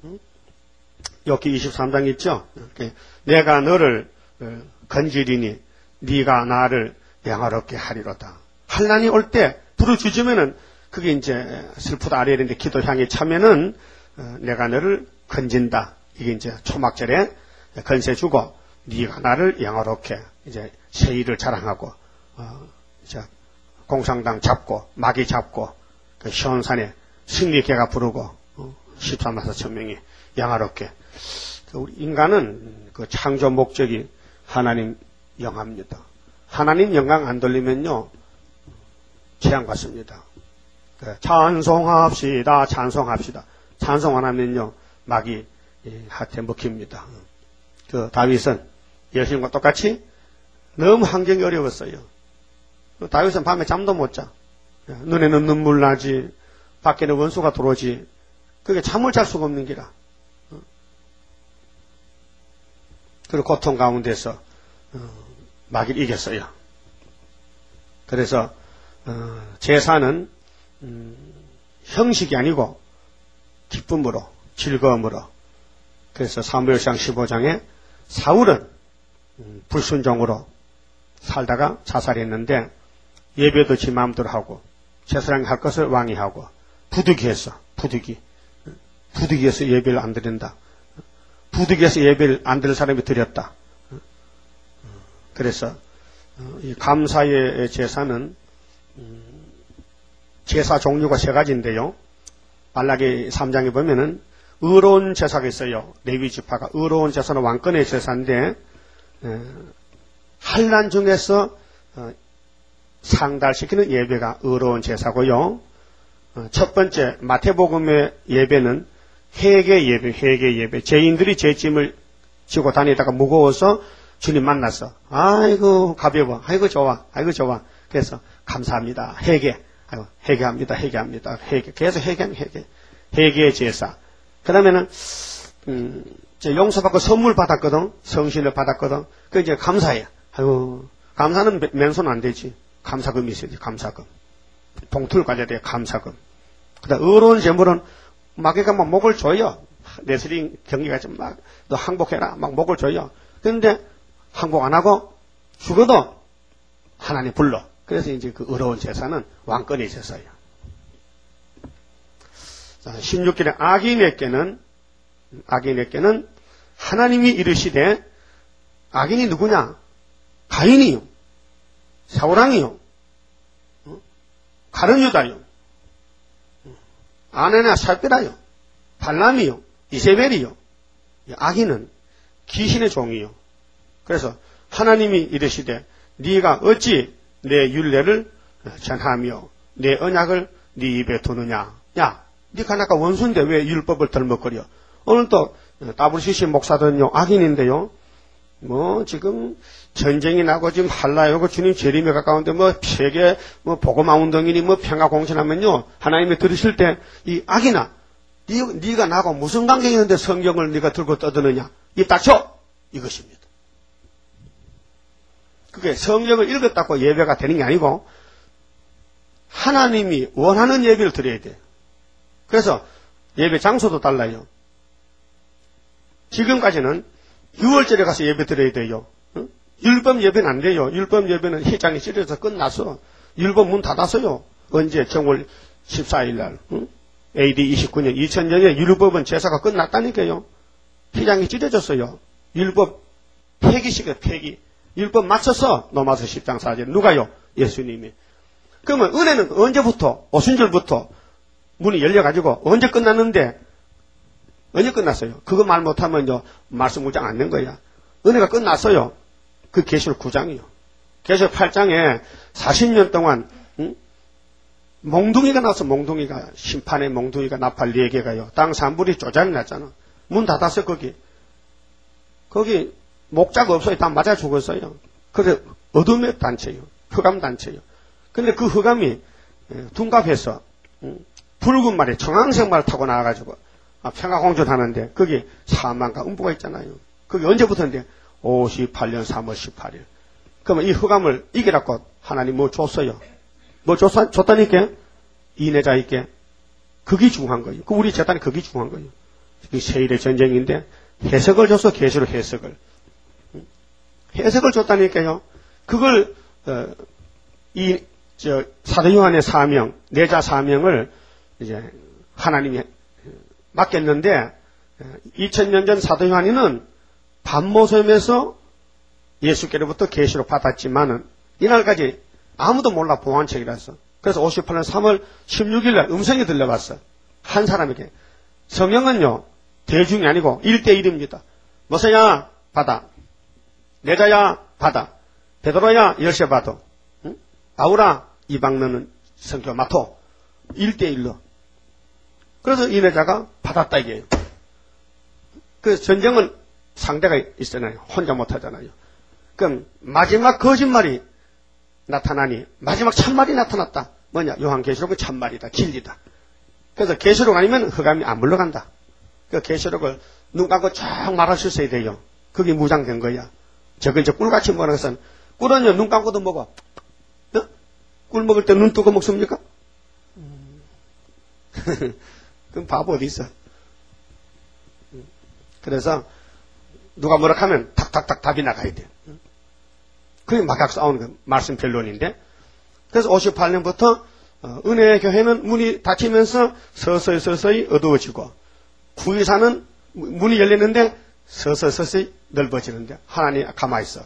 여기 23장 있죠? 내가 너를 건지리니 네가 나를 영화롭게 하리로다. 환난이 올 때 부르짖으면은 그게 이제 슬프다 아래야 되는데 기도 향에 차면은 내가 너를 건진다. 이게 이제 초막절에 건세 주고 네가 나를 영화롭게 이제 세일을 자랑하고 이제 공상당 잡고 마귀 잡고 그 시온산에 승리개가 부르고 14만 4천 명이 영화롭게. 우리 인간은 그 창조 목적이 하나님 영화입니다. 하나님 영광 안 돌리면요 재앙받습니다. 찬송합시다. 찬송합시다. 찬송 안 하면요 마귀 핫에 먹힙니다. 그 다윗은 여신과 똑같이 너무 환경이 어려웠어요. 다윗은 밤에 잠도 못 자. 눈에는 눈물 나지. 밖에는 원수가 들어오지. 그게 잠을 잘 수가 없는 기라. 그리고 고통 가운데서 마귀를 이겼어요. 그래서 제사는 형식이 아니고 기쁨으로 즐거움으로. 그래서 사무엘상 15장에 사울은 불순종으로 살다가 자살했는데 예배도 지 마음대로 하고 제사랑 할 것을 왕이 하고 부득이했어. 부득이해서 예배를 안 드린다. 부득이해서 예배를 안 드릴 사람이 드렸다. 그래서 이 감사의 제사는 제사 종류가 세 가지인데요. 말라기 3장에 보면은 의로운 제사가 있어요. 레위 지파가 의로운 제사는 왕권의 제사인데 환난 중에서 상달시키는 예배가 의로운 제사고요. 첫 번째 마태복음의 예배는 회개 예배. 죄인들이 죄짐을 지고 다니다가 무거워서 주님 만났어. 아이고 가벼워. 아이고 좋아. 그래서 감사합니다. 아이고 회개합니다. 계속 회개의 제사. 그 다음에는 용서받고 선물 받았거든. 성신을 받았거든. 그 이제 감사해. 아이고 감사는 맨손 안 되지. 감사금이 있어야지. 감사금. 봉투를 가져야 돼요. 감사금. 그다음 어려운 재물은 마귀가 막 목을 줘요. 레슬링 경기가 좀 막 너 항복해라 막 목을 줘요. 그런데 항복 안 하고 죽어도 하나님 불러. 그래서 이제 그 어려운 제사는 왕권의 제사예요. 16절에 악인에게는 하나님이 이르시되, 악인이 누구냐? 가인이요, 사울왕이요, 가룟 유다요, 아내나 살빼라요, 발람이요, 이세벨이요. 악인은 귀신의 종이요. 그래서 하나님이 이르시되 네가 어찌 내 율례를 전하며 내 언약을 네 입에 두느냐. 야, 네가 나가 원수인데 왜 율법을 덜먹거려. 오늘 또 WCC 목사들은요 악인인데요. 뭐 지금 전쟁이 나고 지금 한라요고 주님 재림에 가까운데 뭐 세계 뭐 복음화 운동이니 뭐 평화 공신하면요 하나님이 들으실 때 이 악이나 네가 나하고 무슨 관계가 있는데 성경을 네가 들고 떠드느냐. 입 닥쳐! 이것입니다. 그게 성경을 읽었다고 예배가 되는 게 아니고 하나님이 원하는 예배를 드려야 돼요. 그래서 예배 장소도 달라요. 지금까지는 6월절에 가서 예배 드려야 돼요. 율법 예배는 안 돼요. 율법 예배는 회장이 찌려서 끝났어. 율법 문 닫았어요. 언제? 정월 14일 날. AD 29년 2000년에 율법은 제사가 끝났다니까요. 회장이 찌려졌어요. 율법 폐기시켜요. 폐기. 율법 맞춰서 로마서 10장 4절. 누가요? 예수님이. 그러면 은혜는 언제부터? 오순절부터 문이 열려가지고 언제 끝났는데? 언제 끝났어요? 그거 말 못하면요 말씀 무장 안 된 거야. 은혜가 끝났어요. 그 계시록 9장이요. 계시록 8장에 40년 동안 몽둥이가 나서 몽둥이가 심판의 몽둥이가 나팔 4개가요. 땅 산불이 쪼장이 났잖아. 문 닫았어요. 거기 목자가 없어요. 다 맞아 죽었어요. 그래서 어둠의 단체요. 흑암 단체요. 근데 그 흑암이 둔갑해서 붉은 말에 청황색 말을 타고 나와가지고 평화공주 하는데 거기 사망과 음부가 있잖아요. 그게 언제부터인데 58년 3월 18일. 그러면 이 흑암을 이기라고 하나님 뭐 줬어요. 뭐 줬다니까? 인내자 있게. 그게 중요한 거예요. 우리 재단이 그게 중요한 거예요. 이 세일의 전쟁인데 해석을 줬어. 계시록 해석을. 해석을 줬다니까요. 그걸 사도 요한의 사명, 내자 사명을 이제 하나님이 맡겼는데 2000년 전 사도 요한이는 반모섬에서 예수께로부터 계시록 받았지만은 이날까지 아무도 몰라. 보안책이라서. 그래서 58년 3월 16일 날 음성이 들려왔어. 한 사람에게. 성령은요 대중이 아니고 1대1입니다. 모세야 받아. 내자야 받아. 베드로야 열쇠 받아. 바울아 이방 너는 성교 맡아. 1대1로. 그래서 이 내자가 받았다 이게요. 그 전쟁은 상대가 있잖아요. 혼자 못하잖아요. 그럼 마지막 거짓말이 나타나니 마지막 참말이 나타났다. 뭐냐? 요한계시록은 참말이다. 진리다. 그래서 계시록 아니면 흑암이 안 물러간다. 그 계시록을 눈 감고 쫙 말할 수 있어야 돼요. 그게 무장된 거야. 저건 저 꿀같이 먹는 것은 꿀은요 눈 감고도 먹어. 어? 꿀 먹을 때 눈 뜨고 먹습니까? 그럼 바보 어디 있어? 그래서 누가 뭐라 하면 탁탁탁 답이 나가야 돼. 그게 막약 싸우는 거 말씀 변론인데. 그래서 58년부터 은혜의 교회는 문이 닫히면서 서서히 어두워지고 924는 문이 열렸는데 서서히 넓어지는데 하나님 가만히 있어.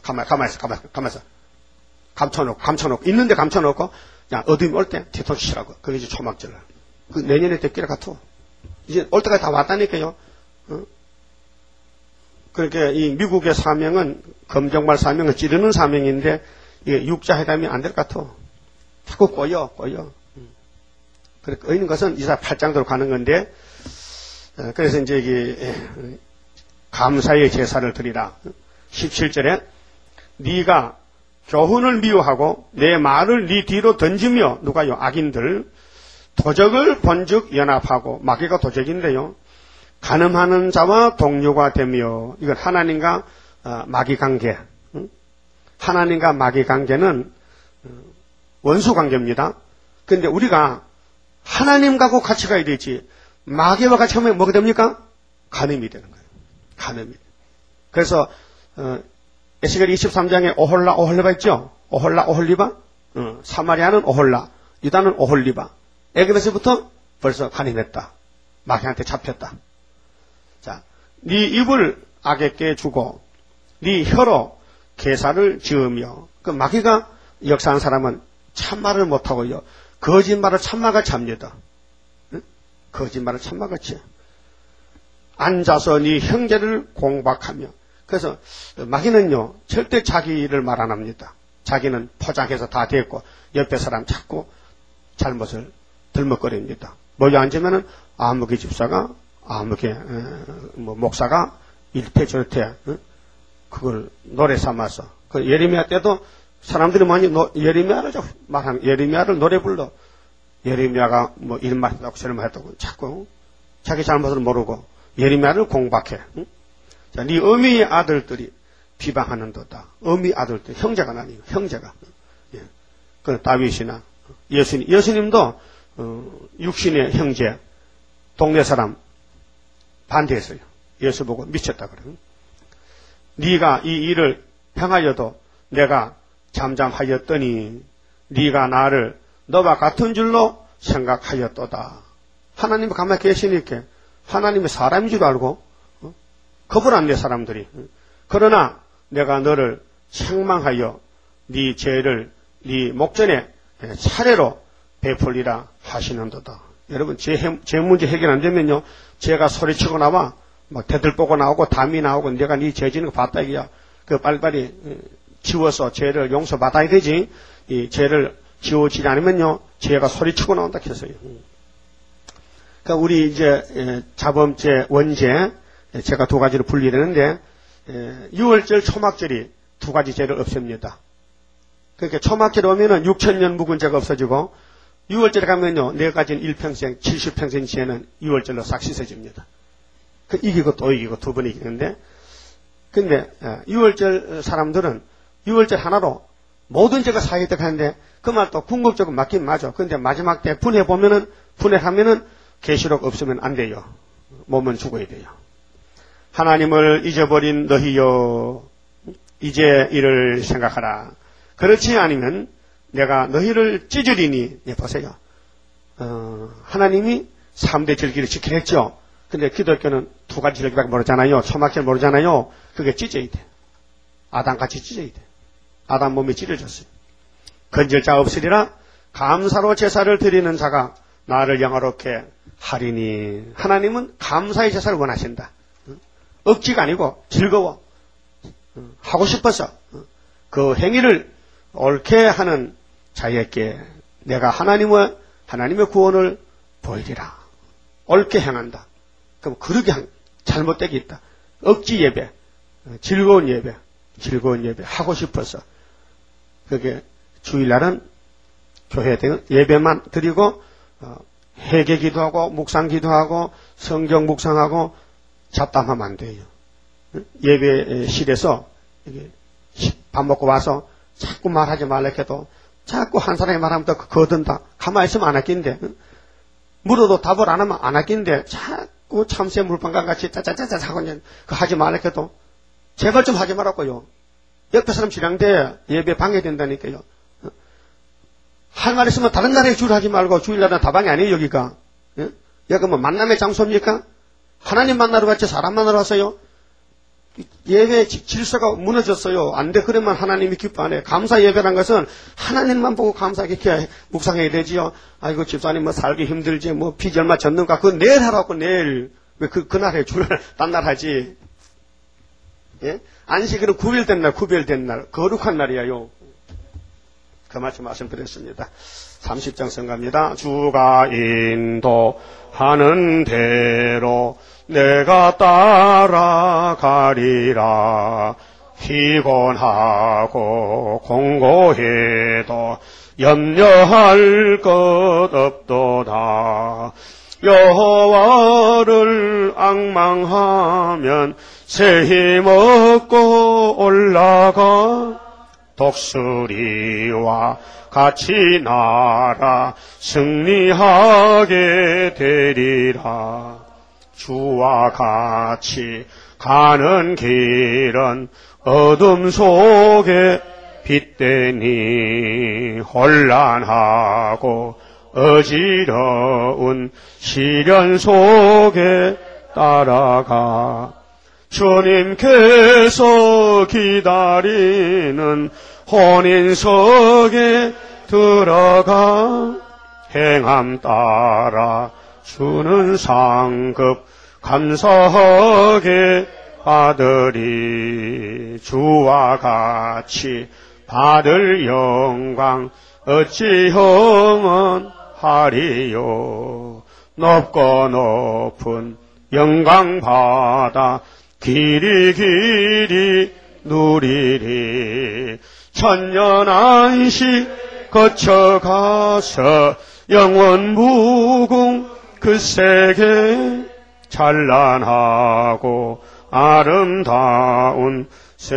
감춰놓고 있는데 감춰놓고 야 어둠이 올 때 뒤통수치라고. 그게 이제 초막절라. 그 내년에 됐기라 같아. 이제 올 때까지 다 왔다니까요. 그렇게 이 미국의 사명은 검정말 사명은 찌르는 사명인데 이게 육자회담이 안 될 것 같아. 자꾸 꼬여. 그렇게 의는 것은 이사 8장대로 가는 건데 그래서 이제 이게 감사의 제사를 드리라. 17절에 네가 교훈을 미워하고 내 말을 네 뒤로 던지며 누가요? 악인들 도적을 본즉 연합하고 마귀가 도적인데요. 간음하는 자와 동료가 되며 이건 하나님과 마귀 관계. 하나님과 마귀 관계는 원수 관계입니다. 근데 우리가 하나님과고 같이 가야 되지, 마귀와 같이 하면 뭐가 됩니까? 간음이 되는 거예요. 간음이. 그래서, 에스겔 23장에 오홀라, 오홀리바 있죠? 오홀라, 오홀리바? 사마리아는 오홀라, 유다는 오홀리바. 애굽에서부터 벌써 간음했다. 마귀한테 잡혔다. 자, 네 입을 악에게 주고, 네 혀로 계사를 지으며, 그 마귀가 역사한 사람은 참말을 못하고요. 거짓말을 참말같이 합니다. 응? 거짓말을 참말같이. 앉아서 네 형제를 공박하며. 그래서 마귀는요, 절대 자기를 말 안 합니다. 자기는 포장해서 다 됐고, 옆에 사람 자꾸 잘못을 들먹거립니다. 모여 앉으면은 아무개 집사가, 아무개, 목사가 이렇게 저렇게, 그걸 노래 삼아서. 그 예레미야 때도 사람들이 많이 예레미야를 노래 불러. 예레미야가 뭐 이런 말 했다고 저런 말 했다고 자꾸 자기 잘못을 모르고 예레미야를 공박해. 응? 자, 네 어미의 아들들이 비방하는도다. 어미 아들들, 형제가 아니에요. 형제가. 예. 그 다윗이나 예수님도 육신의 형제, 동네 사람 반대했어요. 예수 보고 미쳤다 그래요. 네가 이 일을 행하여도 내가 잠잠하였더니 네가 나를 너와 같은 줄로 생각하였도다. 하나님이 가만히 계시니까 하나님이 사람인 줄 알고 겁을 안 내 사람들이. 그러나 내가 너를 책망하여 네 죄를 네 목전에 차례로 베풀리라 하시는도다. 여러분, 제 문제 해결 안 되면요, 죄가 소리치고 나와 막 대들보고 나오고 담이 나오고 내가 네 죄 지는 거 봤다 이거야. 그 빨리빨리 지워서 죄를 용서받아야 되지. 이 죄를 지워지지 않으면요, 죄가 소리치고 나온다 했어요. 그러니까 우리 이제 자범죄, 원죄, 제가 두 가지로 분리되는데, 유월절, 초막절이 두 가지 죄를 없앱니다. 그러니까 초막절 오면은 6,000년 묵은 죄가 없어지고, 유월절에 가면요, 내가 가진 일평생, 70평생 죄는 유월절로 싹 씻어집니다. 그 이기고 또 이기고 두 번 이기는데, 근데 유월절 사람들은 유월절 하나로 모든 죄가 사해득 하는데, 그 말도 궁극적으로 맞긴 맞아. 근데 마지막 때 분해하면은 계시록 없으면 안 돼요. 몸은 죽어야 돼요. 하나님을 잊어버린 너희여, 이제 이를 생각하라. 그렇지 않으면 내가 너희를 찢으리니. 예, 보세요. 하나님이 3대 절기를 지키라 했죠. 근데 기독교는 두 가지 절기밖에 모르잖아요. 초막절 모르잖아요. 그게 찢어야 돼. 아담같이 찢어야 돼. 아담 몸이 찢어졌어요. 건질 자 없으리라. 감사로 제사를 드리는 자가 나를 영화롭게 하리니. 하나님은 감사의 제사를 원하신다. 억지가 아니고 즐거워. 하고 싶어서 그 행위를 옳게 하는 자에게 내가 하나님의 구원을 보이리라. 옳게 행한다. 그럼 그렇게 잘못되게 있다. 억지 예배, 즐거운 예배 하고 싶어서. 그게 주일날은 교회 예배만 드리고 회개 기도하고 묵상 기도하고 성경 묵상하고 잡담하면 안 돼요. 예배실에서 밥 먹고 와서 자꾸 말하지 말라 해도 자꾸 한 사람이 말하면 또 거둔다. 가만히 있으면 안 할긴데, 물어도 답을 안 하면 안 할긴데 자꾸 참새 물방울 같이 짜짜짜짜 하고 그 하지 말라 해도 제발 좀 하지 말라고요. 옆에 사람 지량돼 예배 방해된다니까요. 할 말 있으면 다른 나라에 줄 하지 말고, 주일날은 다방이 아니에요 여기가. 여기가 뭐 만남의 장소입니까? 하나님 만나러 갔지 사람 만나러 왔어요? 예배 질서가 무너졌어요. 안 돼. 그러면 하나님이 기뻐 안 해. 감사 예배란 것은 하나님만 보고 감사하게 묵상해야 되지요. 아이고 집사님 뭐 살기 힘들지, 뭐 빚 얼마 졌는가, 그거 내일 하라고. 내일 왜 그날 해? 주일 딴 날 하지. 예? 안식일은 구별된 날 거룩한 날이에요. 그 말씀드렸습니다. 30장 성가입니다. 주가 인도하는 대로 내가 따라가리라. 피곤하고 공고해도 염려할 것 없도다. 여호와를 앙망하면 새 힘 얻고 올라가 독수리와 같이 날아 승리하게 되리라. 주와 같이 가는 길은 어둠 속에 빛되니 혼란하고 어지러운 시련 속에 따라가 주님께서 기다리는 혼인석에 들어가 행함 따라 주는 상급 감사하게 받으리. 주와 같이 받을 영광 어찌 영원하리요. 높고 높은 영광 받아 길이 길이 누리리. 천년 안식 거쳐가서 영원 무궁 그 세계 찬란하고 아름다운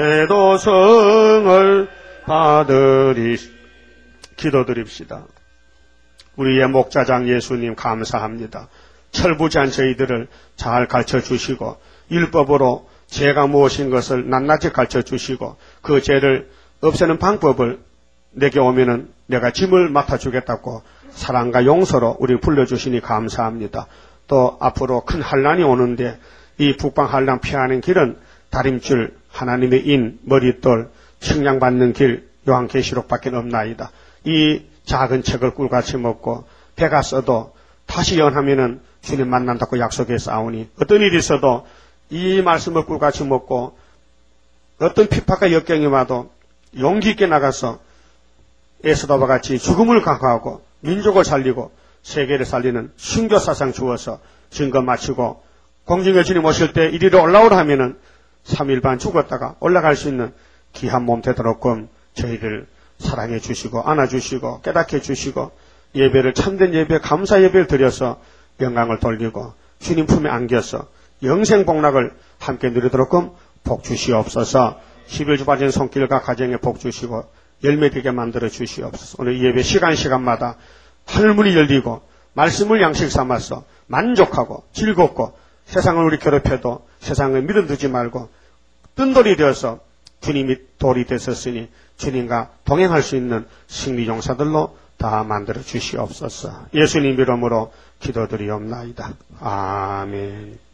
세도성을 받으리. 기도드립시다. 우리의 목자장 예수님 감사합니다. 철부지한 저희들을 잘 가르쳐주시고 율법으로 죄가 무엇인 것을 낱낱이 가르쳐주시고 그 죄를 없애는 방법을 내게 오면은 내가 짐을 맡아주겠다고 사랑과 용서로 우리 불러주시니 감사합니다. 또 앞으로 큰 환란이 오는데 이 북방 환란 피하는 길은 다림줄, 하나님의 인, 머릿돌, 측량받는 길, 요한계시록밖에 없나이다. 이 작은 책을 꿀같이 먹고 배가 써도 다시 연하면은 주님 만난다고 약속해 싸우니 어떤 일이 있어도 이 말씀을 꿀같이 먹고 어떤 핍박과 역경이 와도 용기 있게 나가서 에스더와 같이 죽음을 강화하고 민족을 살리고 세계를 살리는 순교사상 주어서 증거 마치고 공중에 주님 오실 때 이리로 올라오라 하면은 3일 반 죽었다가 올라갈 수 있는 귀한 몸 되도록끔 저희들 사랑해 주시고 안아주시고 깨닫게 해주시고 예배를 참된 예배 감사 예배를 드려서 영광을 돌리고 주님 품에 안겨서 영생복락을 함께 누리도록끔 복 주시옵소서. 11주 빠진 손길과 가정에 복 주시고 열매되게 만들어 주시옵소서. 오늘 예배 시간마다 하늘문이 열리고 말씀을 양식 삼아서 만족하고 즐겁고 세상을 우리 괴롭혀도 세상을 밀어두지 말고 뜬돌이 되어서 주님이 돌이 되셨으니 주님과 동행할 수 있는 승리용사들로 다 만들어 주시옵소서. 예수님 이름으로 기도드리옵나이다. 아멘.